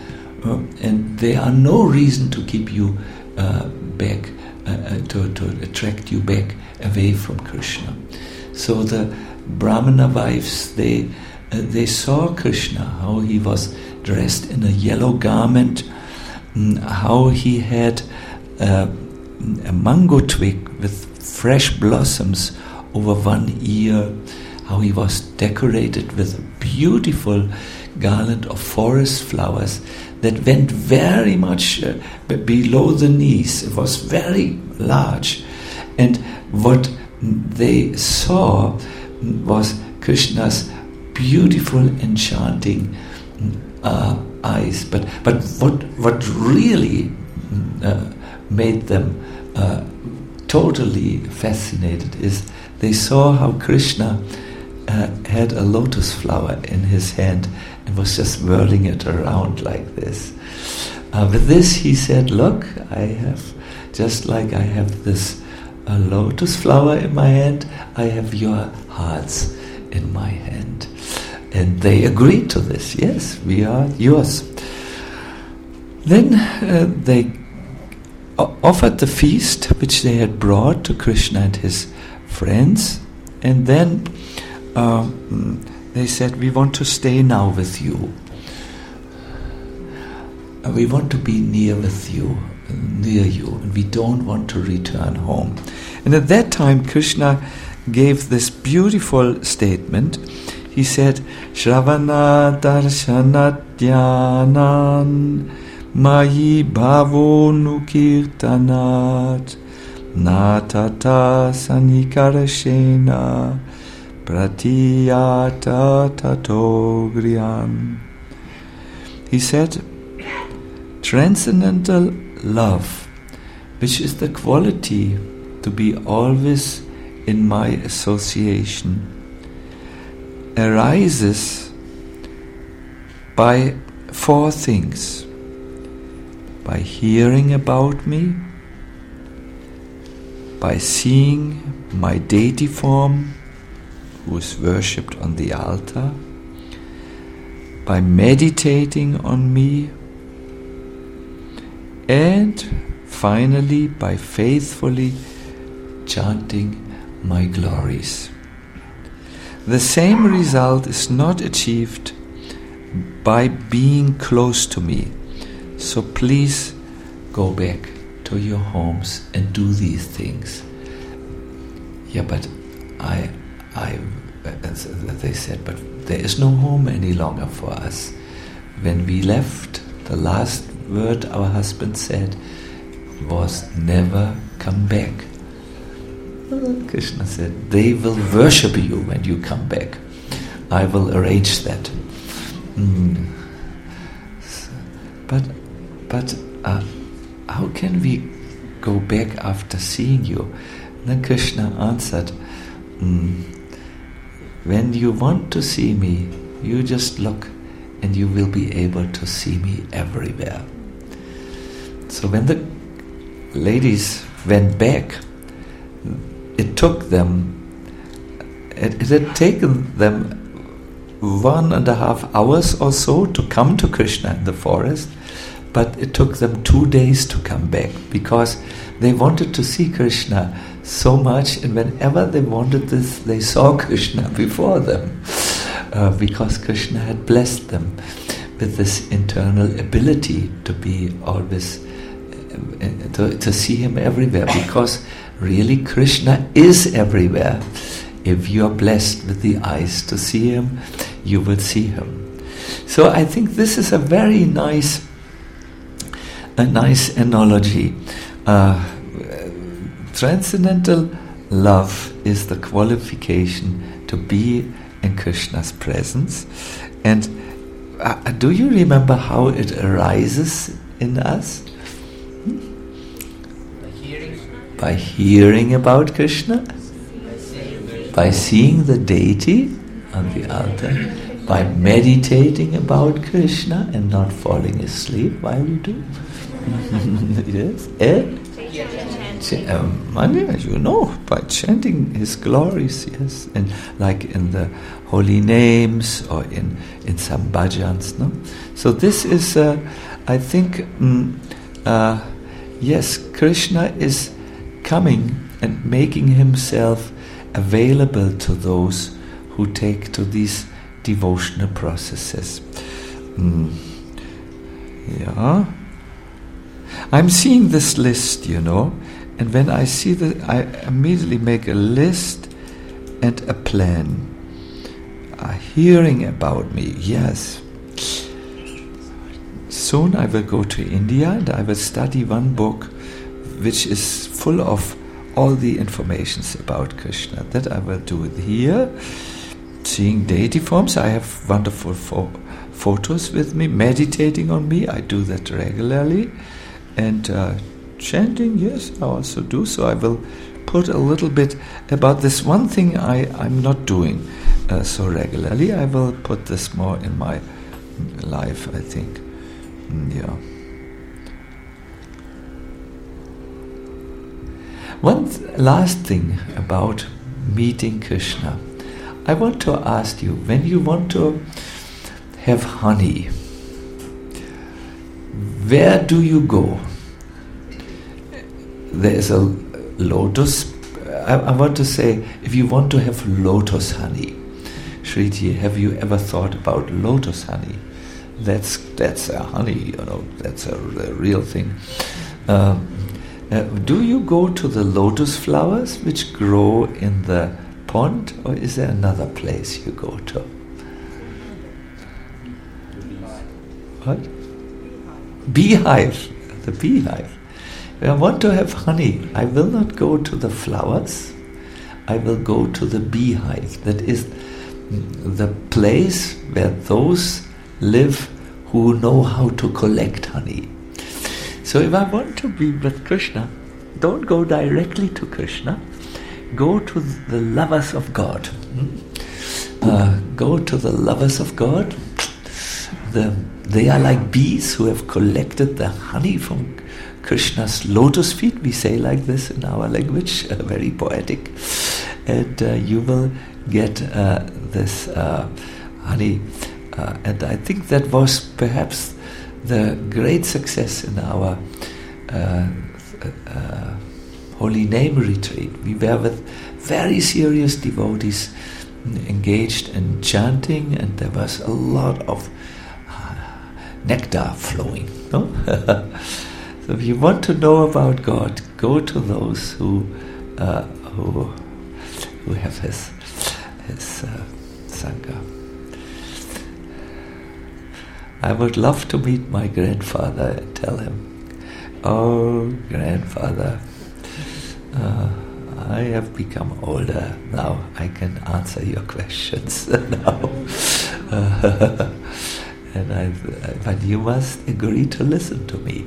and there are no reason to keep you back, to attract you back away from Krishna. So the Brahmana wives, they saw Krishna, how he was dressed in a yellow garment, how he had a mango twig with fresh blossoms over one ear, how he was decorated with a beautiful garland of forest flowers that went very much below the knees. It was very large. And what they saw was Krishna's beautiful, enchanting eyes. But what really made them totally fascinated is they saw how Krishna had a lotus flower in his hand and was just whirling it around like this. With this he said, look, just like I have this lotus flower in my hand, I have your hearts in my hand. And they agreed to this. Yes, we are yours. Then they offered the feast which they had brought to Krishna and his friends, and then they said, we want to stay now with you. We want to be near you, and we don't want to return home. And at that time, Krishna gave this beautiful statement. He said, Shravana darshanadhyanan mayi bhavo nukirtanat natata sanikarashena pratiyata tato griyam. He said, transcendental love, which is the quality to be always in my association, arises by four things: by hearing about me, by seeing my deity form, who is worshipped on the altar, by meditating on me, and finally by faithfully chanting my glories. The same result is not achieved by being close to me. So please go back to your homes and do these things. Yeah, but they said, but there is no home any longer for us. When we left, the last word our husband said was, never come back. Krishna said, they will worship you when you come back. I will arrange that. But how can we go back after seeing you? Then Krishna answered, when you want to see me, you just look and you will be able to see me everywhere. So when the ladies went back, it had taken them 1.5 hours or so to come to Krishna in the forest, but it took them 2 days to come back, because they wanted to see Krishna so much, and whenever they wanted this, they saw Krishna before them, because Krishna had blessed them with this internal ability to be always, to see him everywhere, because really Krishna is everywhere. If you are blessed with the eyes to see him, you will see him. So I think this is a very nice analogy. Transcendental love is the qualification to be in Krishna's presence. And do you remember how it arises in us? By hearing about Krishna, by seeing the deity on the altar, by meditating about Krishna and not falling asleep while you do. Yes, and by chanting his glories, yes, and like in the holy names or in some bhajans, no. So this is, I think, yes, Krishna is coming and making himself available to those who take to these devotional processes. Yeah. I'm seeing this list, and when I see that, I immediately make a list and a plan. Hearing about me, yes. Soon I will go to India and I will study one book which is full of all the informations about Krishna. That I will do it here. Seeing deity forms, I have wonderful photos with me. Meditating on me, I do that regularly. And chanting, yes, I also do. So I will put a little bit about this one thing I'm not doing so regularly. I will put this more in my life, I think. Yeah. One last thing about meeting Krishna. I want to ask you, when you want to have honey, where do you go? There is a lotus. I want to say, if you want to have lotus honey, Shriti, have you ever thought about lotus honey? That's a honey, that's a real thing. Do you go to the lotus flowers which grow in the pond, or is there another place you go to? What? Beehive. The beehive. When I want to have honey, I will not go to the flowers. I will go to the beehive. That is the place where those live who know how to collect honey. So if I want to be with Krishna, don't go directly to Krishna. Go to the lovers of God. Go to the lovers of God. They are like bees who have collected the honey from Krishna's lotus feet. We say like this in our language, very poetic. And you will get this honey. And I think that was perhaps the great success in our Holy Name retreat. We were with very serious devotees engaged in chanting, and there was a lot of nectar flowing. No? So if you want to know about God, go to those who have his Sangha. I would love to meet my grandfather and tell him, "Oh, grandfather, I have become older now. I can answer your questions now. But you must agree to listen to me."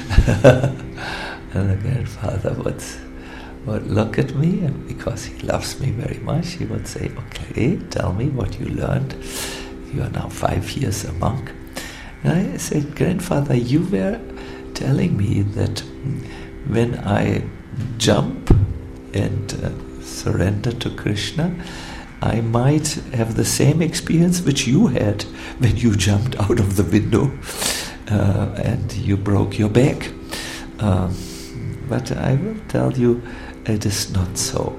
And the grandfather would look at me, and because he loves me very much, he would say, "Okay, tell me what you learned. You are now 5 years a monk." And I said, "Grandfather, you were telling me that when I jump and surrender to Krishna, I might have the same experience which you had when you jumped out of the window and you broke your back. But I will tell you, it is not so.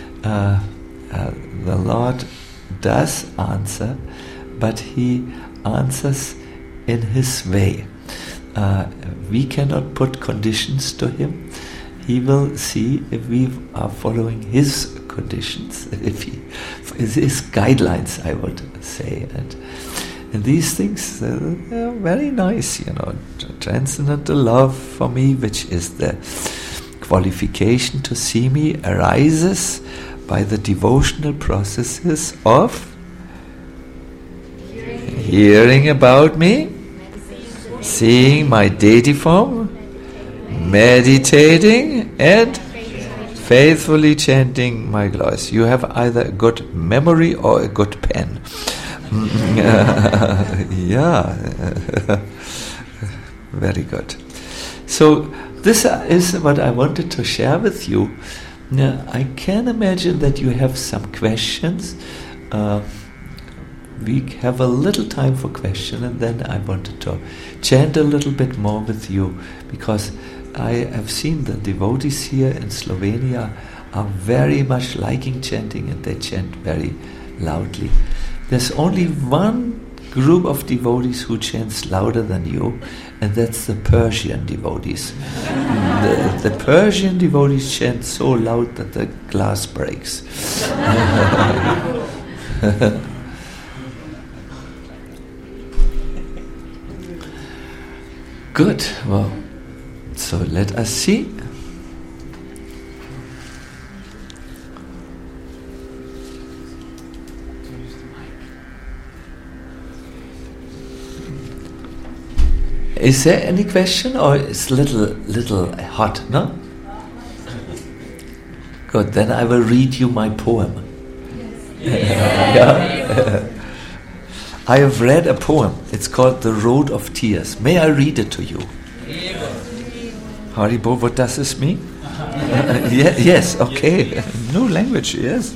The Lord does answer, but He answers in His way. We cannot put conditions to Him. He will see if we are following His conditions, His guidelines, I would say. And these things are very nice, Transcendental love for me, which is the qualification to see me, arises by the devotional processes of hearing about me, seeing my deity form, meditating, and faithfully chanting my glories. You have either a good memory or a good pen. Very good. So this is what I wanted to share with you. Now, I can imagine that you have some questions. We have a little time for question, and then I wanted to chant a little bit more with you, because I have seen the devotees here in Slovenia are very much liking chanting, and they chant very loudly. There's only one group of devotees who chants louder than you, and that's the Persian devotees. The Persian devotees chant so loud that the glass breaks. Good. Well, so let us see. Is there any question, or it's little hot? No. Good. Then I will read you my poem. Yeah. I have read a poem. It's called The Road of Tears. May I read it to you? Haribo, what does this mean? Yes, okay. New language, yes.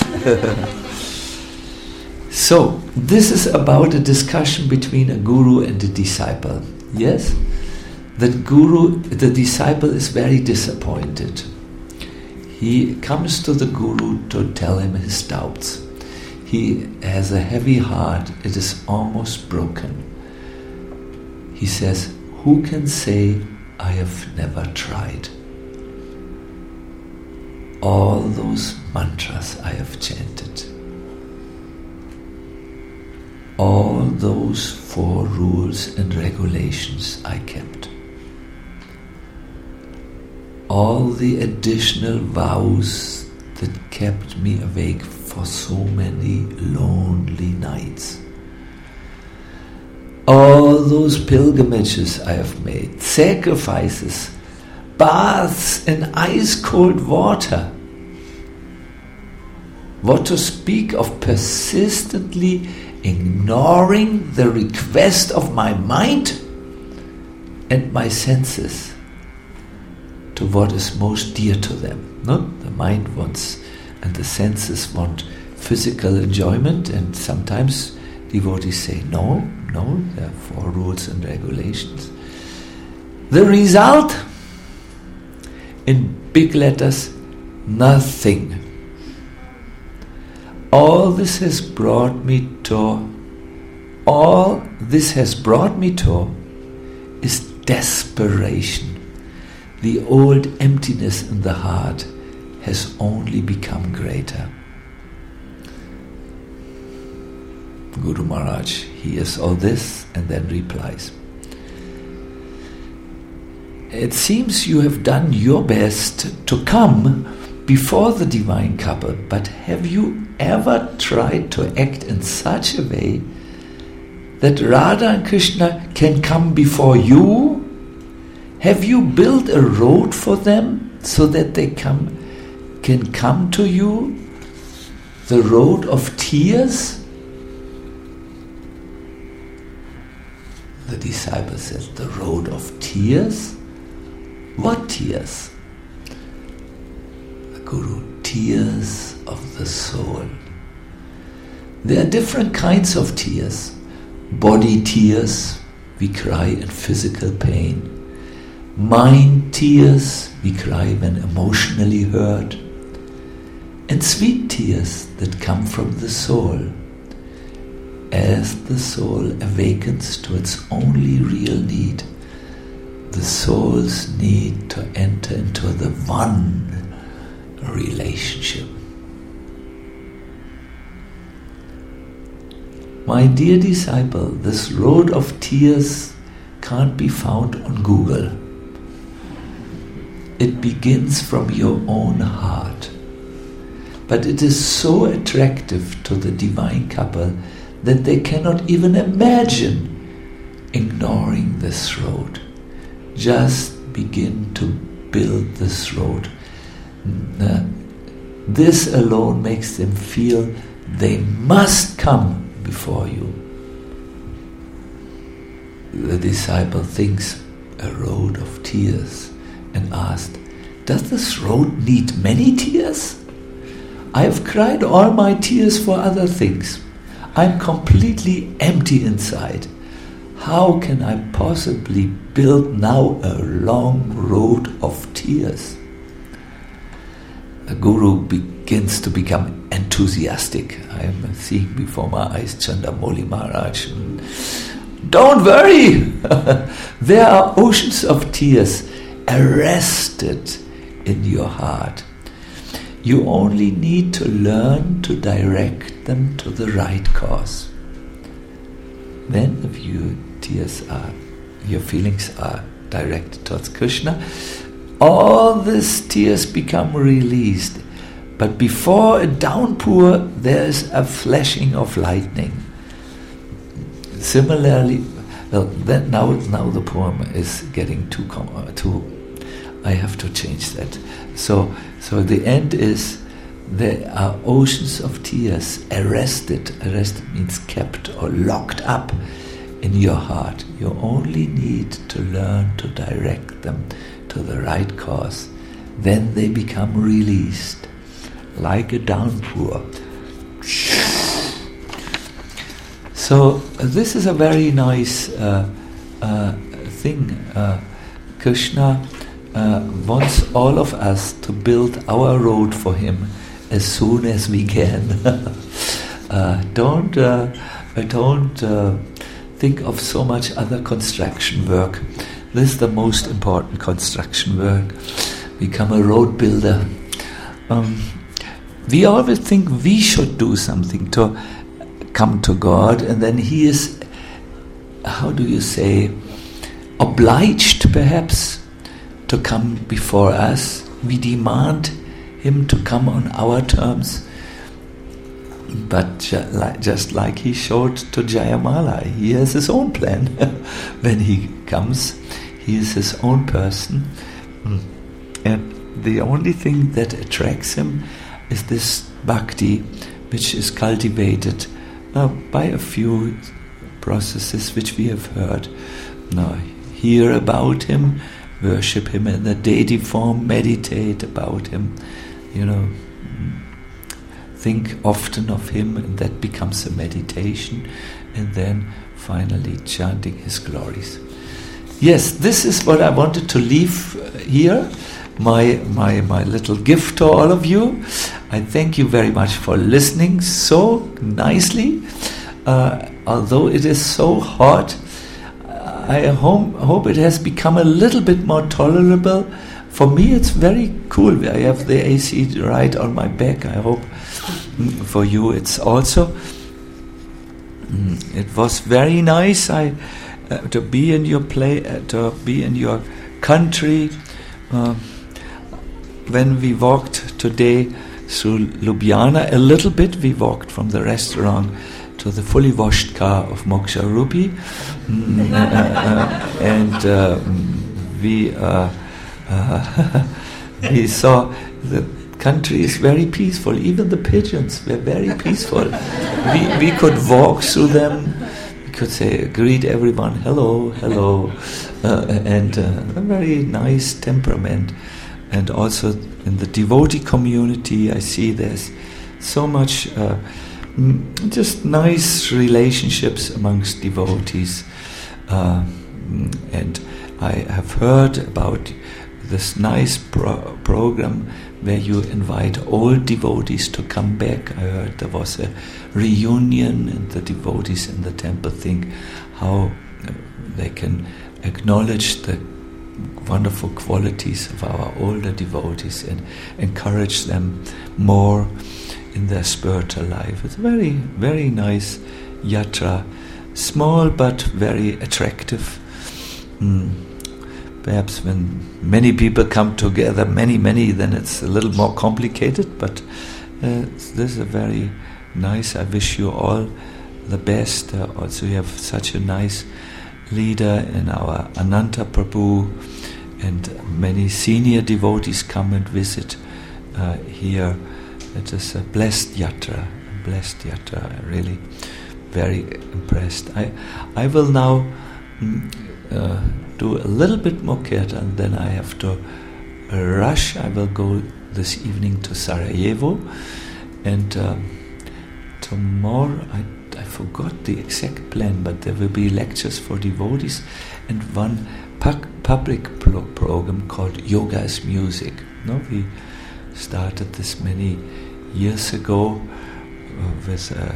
So, this is about a discussion between a guru and a disciple. Yes? The disciple is very disappointed. He comes to the guru to tell him his doubts. He has a heavy heart, it is almost broken. He says, "Who can say I have never tried? All those mantras I have chanted, all those 4 rules and regulations I kept, all the additional vows that kept me awake for so many lonely nights, all those pilgrimages I have made, sacrifices, baths in ice-cold water. What to speak of persistently ignoring the request of my mind and my senses to what is most dear to them. No? The mind wants and the senses want physical enjoyment, and sometimes devotees say, no, there are 4 rules and regulations. The result, in big letters, nothing. All this has brought me to is desperation. The old emptiness in the heart has only become greater. Guru Maharaj hears all this and then replies, it seems you have done your best to come before the divine couple, but have you ever tried to act in such a way that Radha and Krishna can come before you? Have you built a road for them so that they can come to you? The road of tears? The disciple says, the road of tears? What tears? The Guru, tears of the soul. There are different kinds of tears. Body tears, we cry in physical pain. Mind tears, we cry when emotionally hurt. And sweet tears that come from the soul. As the soul awakens to its only real need, the soul's need to enter into the one relationship. My dear disciple, this road of tears can't be found on Google. It begins from your own heart. But it is so attractive to the divine couple that they cannot even imagine ignoring this road. Just begin to build this road. This alone makes them feel they must come before you. The disciple thinks a road of tears and asked, does this road need many tears? I have cried all my tears for other things. I'm completely empty inside. How can I possibly build now a long road of tears? The Guru begins to become enthusiastic. I am seeing before my eyes Chandramauli Maharaj. Don't worry! There are oceans of tears arrested in your heart. You only need to learn to direct them to the right cause. Then if your feelings are directed towards Krishna, all these tears become released. But before a downpour, there is a flashing of lightning. Similarly, now the poem is getting too. I have to change that. So the end is, there are oceans of tears arrested. Arrested means kept or locked up in your heart. You only need to learn to direct them to the right cause. Then they become released, like a downpour. So this is a very nice thing. Krishna wants all of us to build our road for him as soon as we can. Don't think of so much other construction work. This is the most important construction work. Become a road builder. We always think we should do something to come to God, and then he is, obliged perhaps to come before us. We demand him to come on our terms. But just like he showed to Jayamala, he has his own plan. When he comes, he is his own person. And the only thing that attracts him is this bhakti, which is cultivated by a few processes which we have heard. Now, hear about him, worship him in the deity form, meditate about him, think often of him, and that becomes a meditation, and then finally chanting his glories. Yes, this is what I wanted to leave here, my little gift to all of you. I thank you very much for listening so nicely. Although it is so hot, I hope it has become a little bit more tolerable. For me, it's very cool. I have the AC right on my back. I hope for you it's also. It was very nice to be in your to be in your country. When we walked today through Ljubljana, a little bit, we walked from the restaurant to the fully washed car of Moksha Rupi, and we saw the country is very peaceful. Even the pigeons were very peaceful. We could walk through them. We could say, greet everyone, hello, hello, and a very nice temperament. And also in the devotee community, I see there's so much just nice relationships amongst devotees. And I have heard about this nice program where you invite old devotees to come back. I heard there was a reunion, and the devotees in the temple think how they can acknowledge the wonderful qualities of our older devotees and encourage them more in their spiritual life. It's a very, very nice yatra, small but very attractive. Perhaps when many people come together, many, then it's a little more complicated, but this is a very nice. I wish you all the best. Also, you have such a nice leader in our Ananta Prabhu, and many senior devotees come and visit here. It is a blessed yatra, I'm really very impressed. I will now do a little bit more kirtan, then I have to rush. I will go this evening to Sarajevo, and tomorrow I forgot the exact plan, but there will be lectures for devotees and one public program called Yoga is Music. No, we started this many years ago with a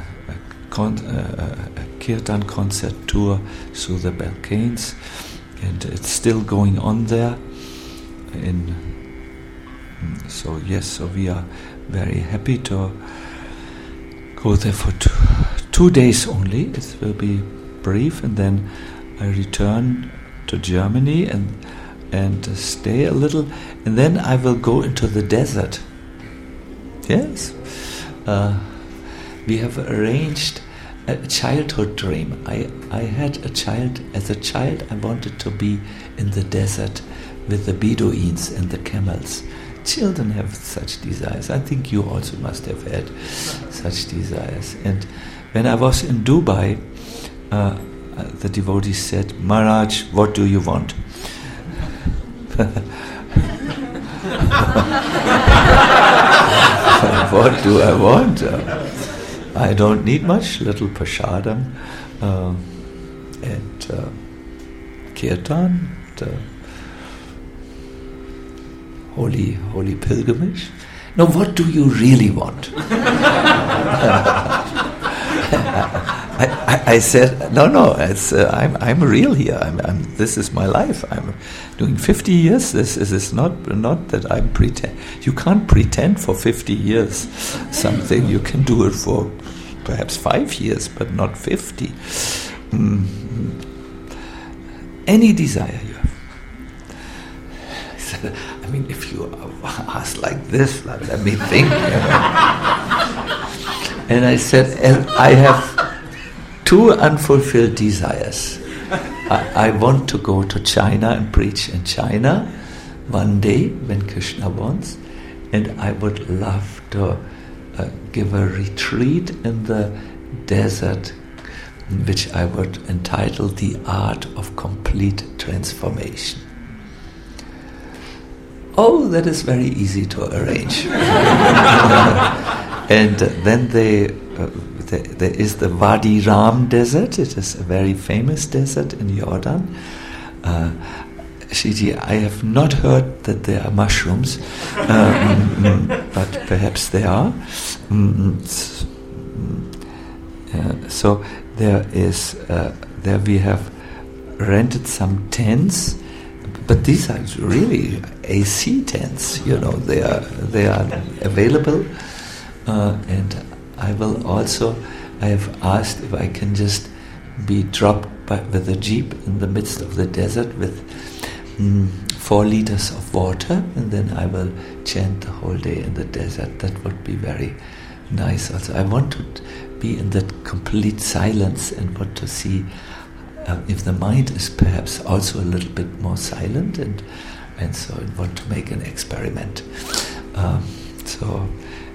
kirtan concert tour through the Balkans, and it's still going on there. So we are very happy to go there for 2 days only. It will be brief, and then I return to Germany and stay a little, and then I will go into the desert. Yes, we have arranged a childhood dream. I had a child. As a child, I wanted to be in the desert with the Bedouins and the camels. Children have such desires. I think you also must have had such desires. And when I was in Dubai, the devotees said, "Maharaj, what do you want?" What do I want? I don't need much, little prashadam and kirtan, holy pilgrimage. Now, what do you really want? I said, no. It's I'm real here. This is my life. I'm doing 50 years. This is not that I'm pretend. You can't pretend for 50 years something. You can do it for perhaps 5 years, but not 50. Any desire you have. I said, if you ask like this, let me think. And I said, I have 2 unfulfilled desires. I want to go to China and preach in China one day when Krishna wants, and I would love to give a retreat in the desert, which I would entitle The Art of Complete Transformation. Oh, that is very easy to arrange. And then there is the Wadi Ram desert. It is a very famous desert in Jordan. Shiji, I have not heard that there are mushrooms, but perhaps there are. So there we have rented some tents, but these are really AC tents. They are available, and I have asked if I can just be dropped with a jeep in the midst of the desert with 4 liters of water, and then I will chant the whole day in the desert. That would be very nice. Also, I want to be in that complete silence and want to see if the mind is perhaps also a little bit more silent, and so I want to make an experiment. So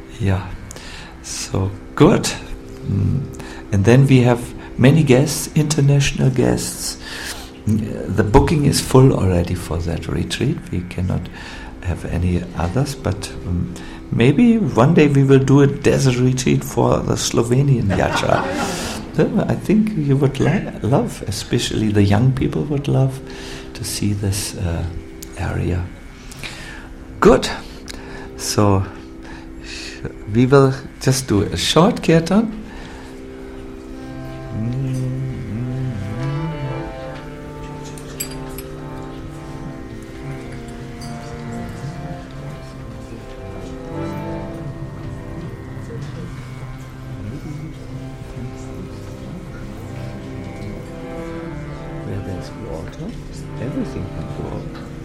good. And then we have many guests, international guests. The booking is full already for that retreat. We cannot have any others, but maybe one day we will do a desert retreat for the Slovenian Yatra. I think you would love, especially the young people would love to see this area. Good. So we will just do a short kirtan. Where there's water, everything can grow.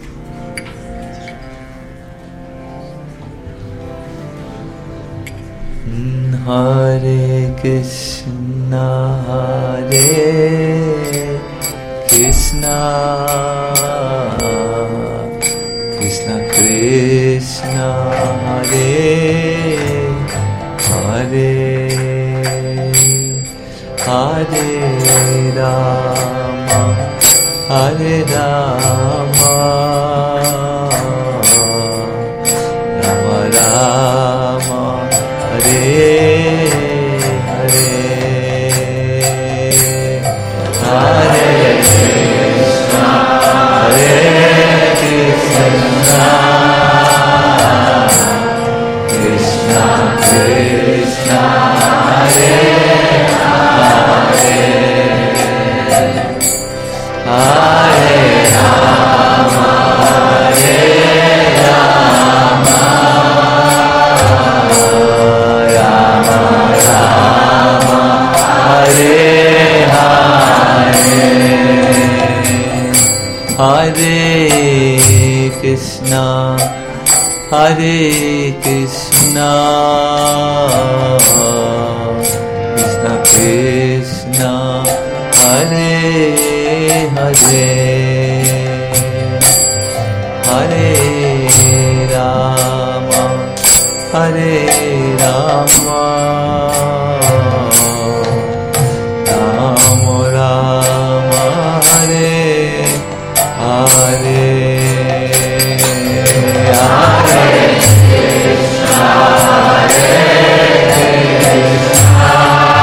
Hare Krishna, Hare Krishna, Krishna Krishna, Hare Hare, Hare Rama, Hare Rama, Rama Rama, Hare Hare, Hare Krishna, Hare Krishna, Krishna Krishna, Hare Hare, Hare Rama, Hare Rama, Rama Rama, Hare Hare, Hare Krishna, Hare Krishna, Krishna Krishna, Hare Hare, Hare Rama, Hare Rama, Rama Rama, Hare Hare, Hare Krishna, Hare Krishna,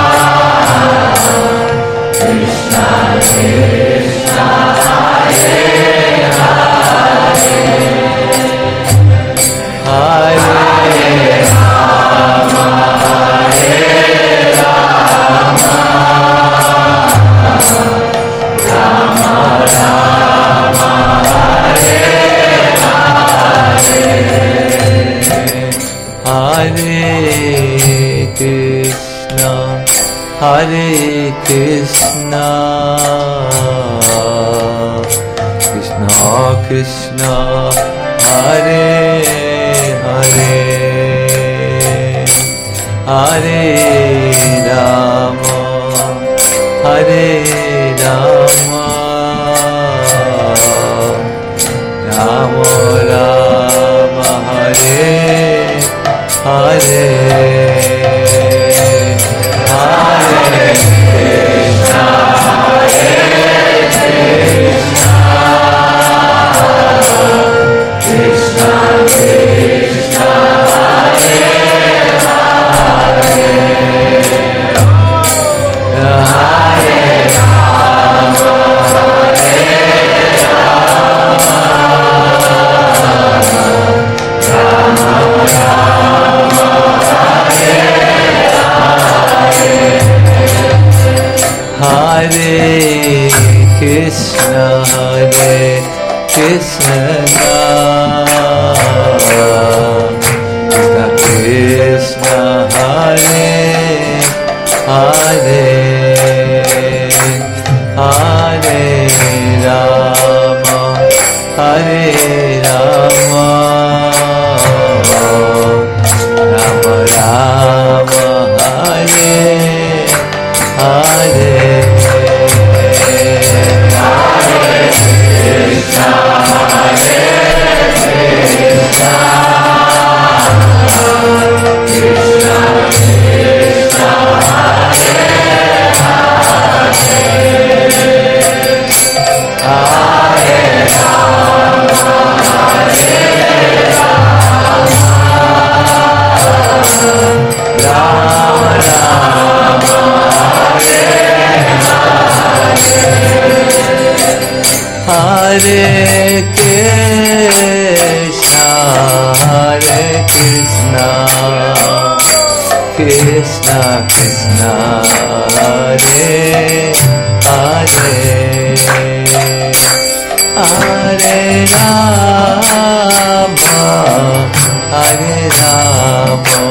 Krishna Krishna, Hare Hare, Hare Rama, Hare Rama, Rama Rama, Hare Hare, Hare Krishna, Hare Krishna, Krishna Krishna, Hare Hare, Hare Rama, Hare Rama, Rama Rama, Hare Hare, Hare Krishna, Hare Krishna, Krishna Krishna, Hare Hare, Hare Rama, Hare Rama, Krishna, Hare Krishna, Krishna Hare Hare, Hare Rama, Hare Rama, Rama Rama, Hare Hare, Hare Krishna, Hare Krishna, Krishna Krishna, Hare Hare, Hare Rama, Hare Rama, Rama Hare Krishna, Hare Krishna, Krishna Krishna, Hare Hare, Hare Rama, Hare Rama,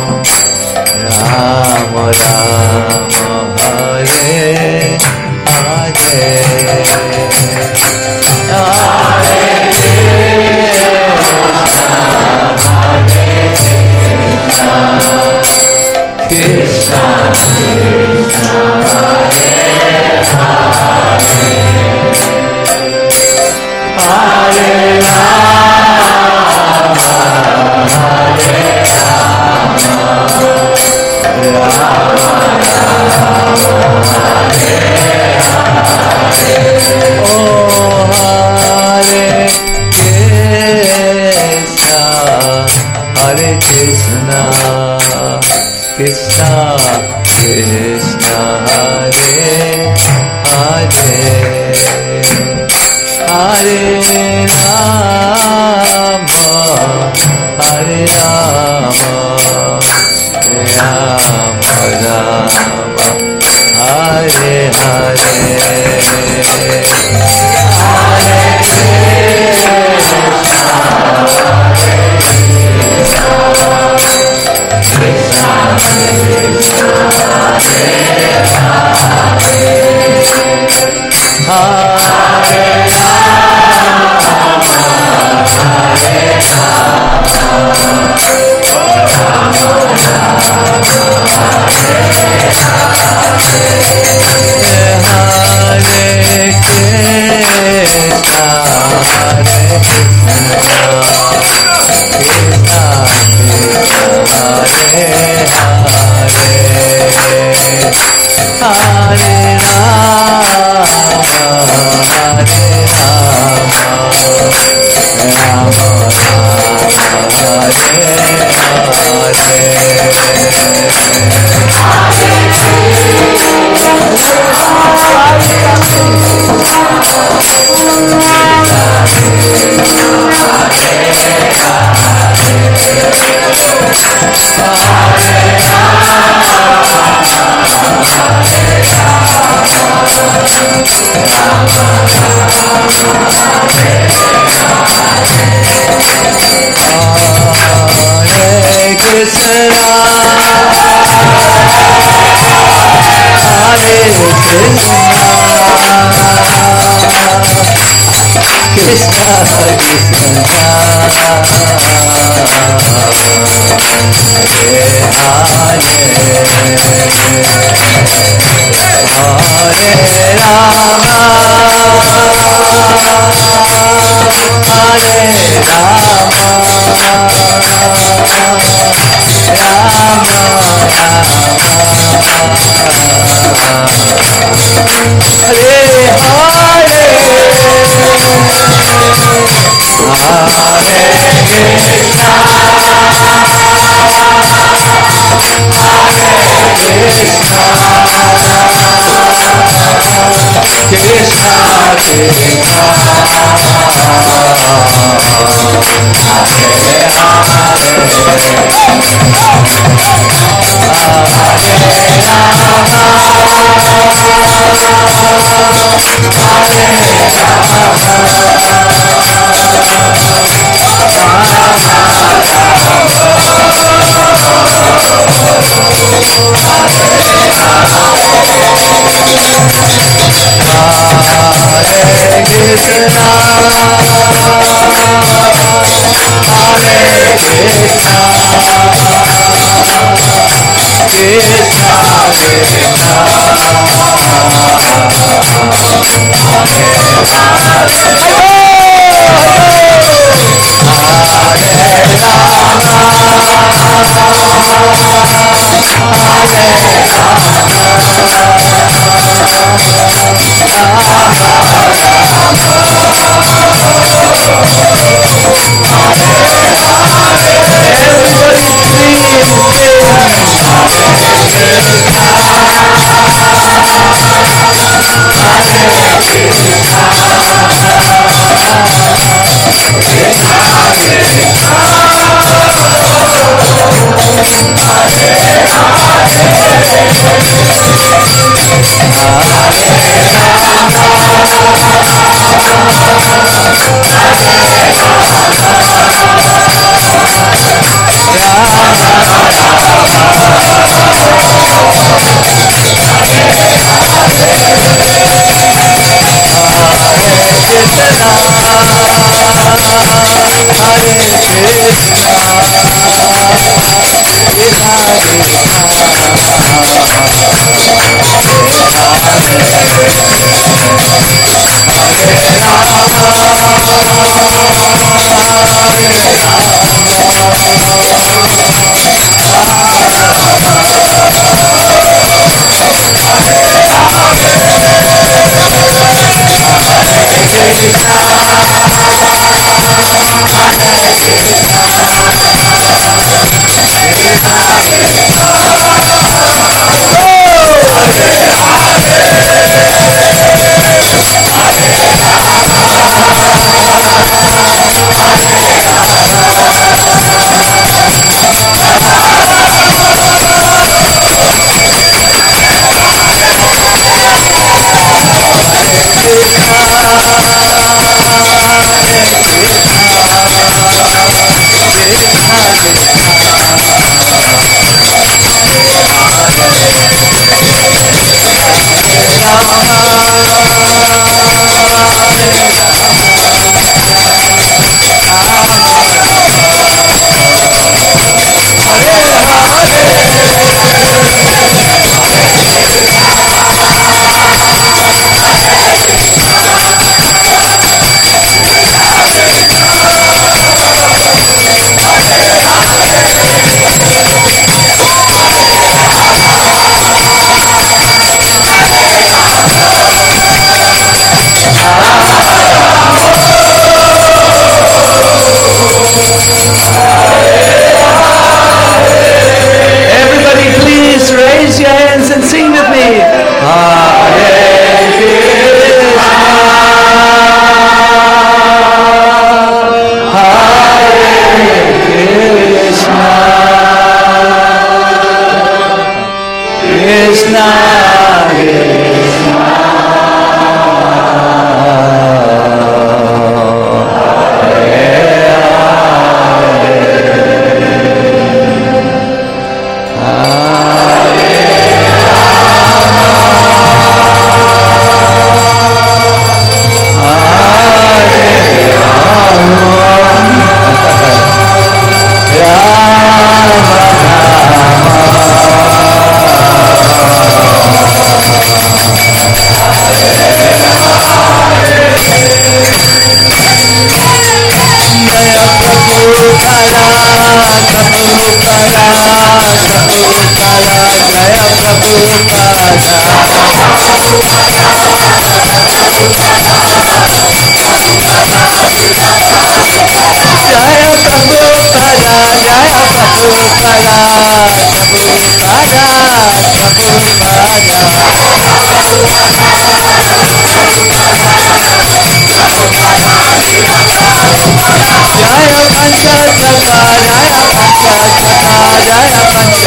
Rama Rama, Hare Hare, Hare Krishna, Krishna Krishna, Hare Hare, Hare Rama, Hare Rama, Rama Rama, Hare Hare, oh Hare Krishna, Hare Krishna, Krishna Krishna, Hare Hare, Hare Rama, Hare Rama, Rama Rama, Hare Hare, Hare Krishna, Krishna Krishna, Hare Hare, Hare Rama, Hare Rama, Rama Rama, Hare Hare, Hare Krishna, Hare Krishna, Krishna Krishna, Hare Hare, Hare Rama, Hare Rama, Rama Rama, Hare Krishna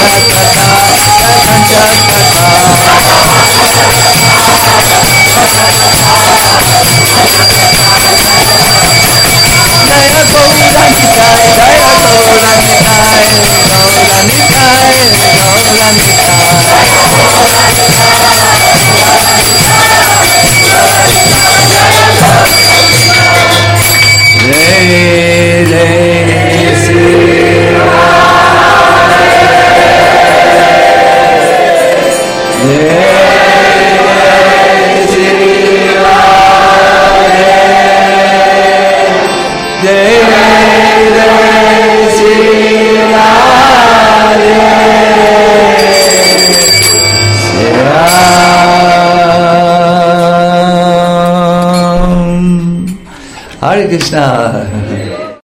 Hare Krishna.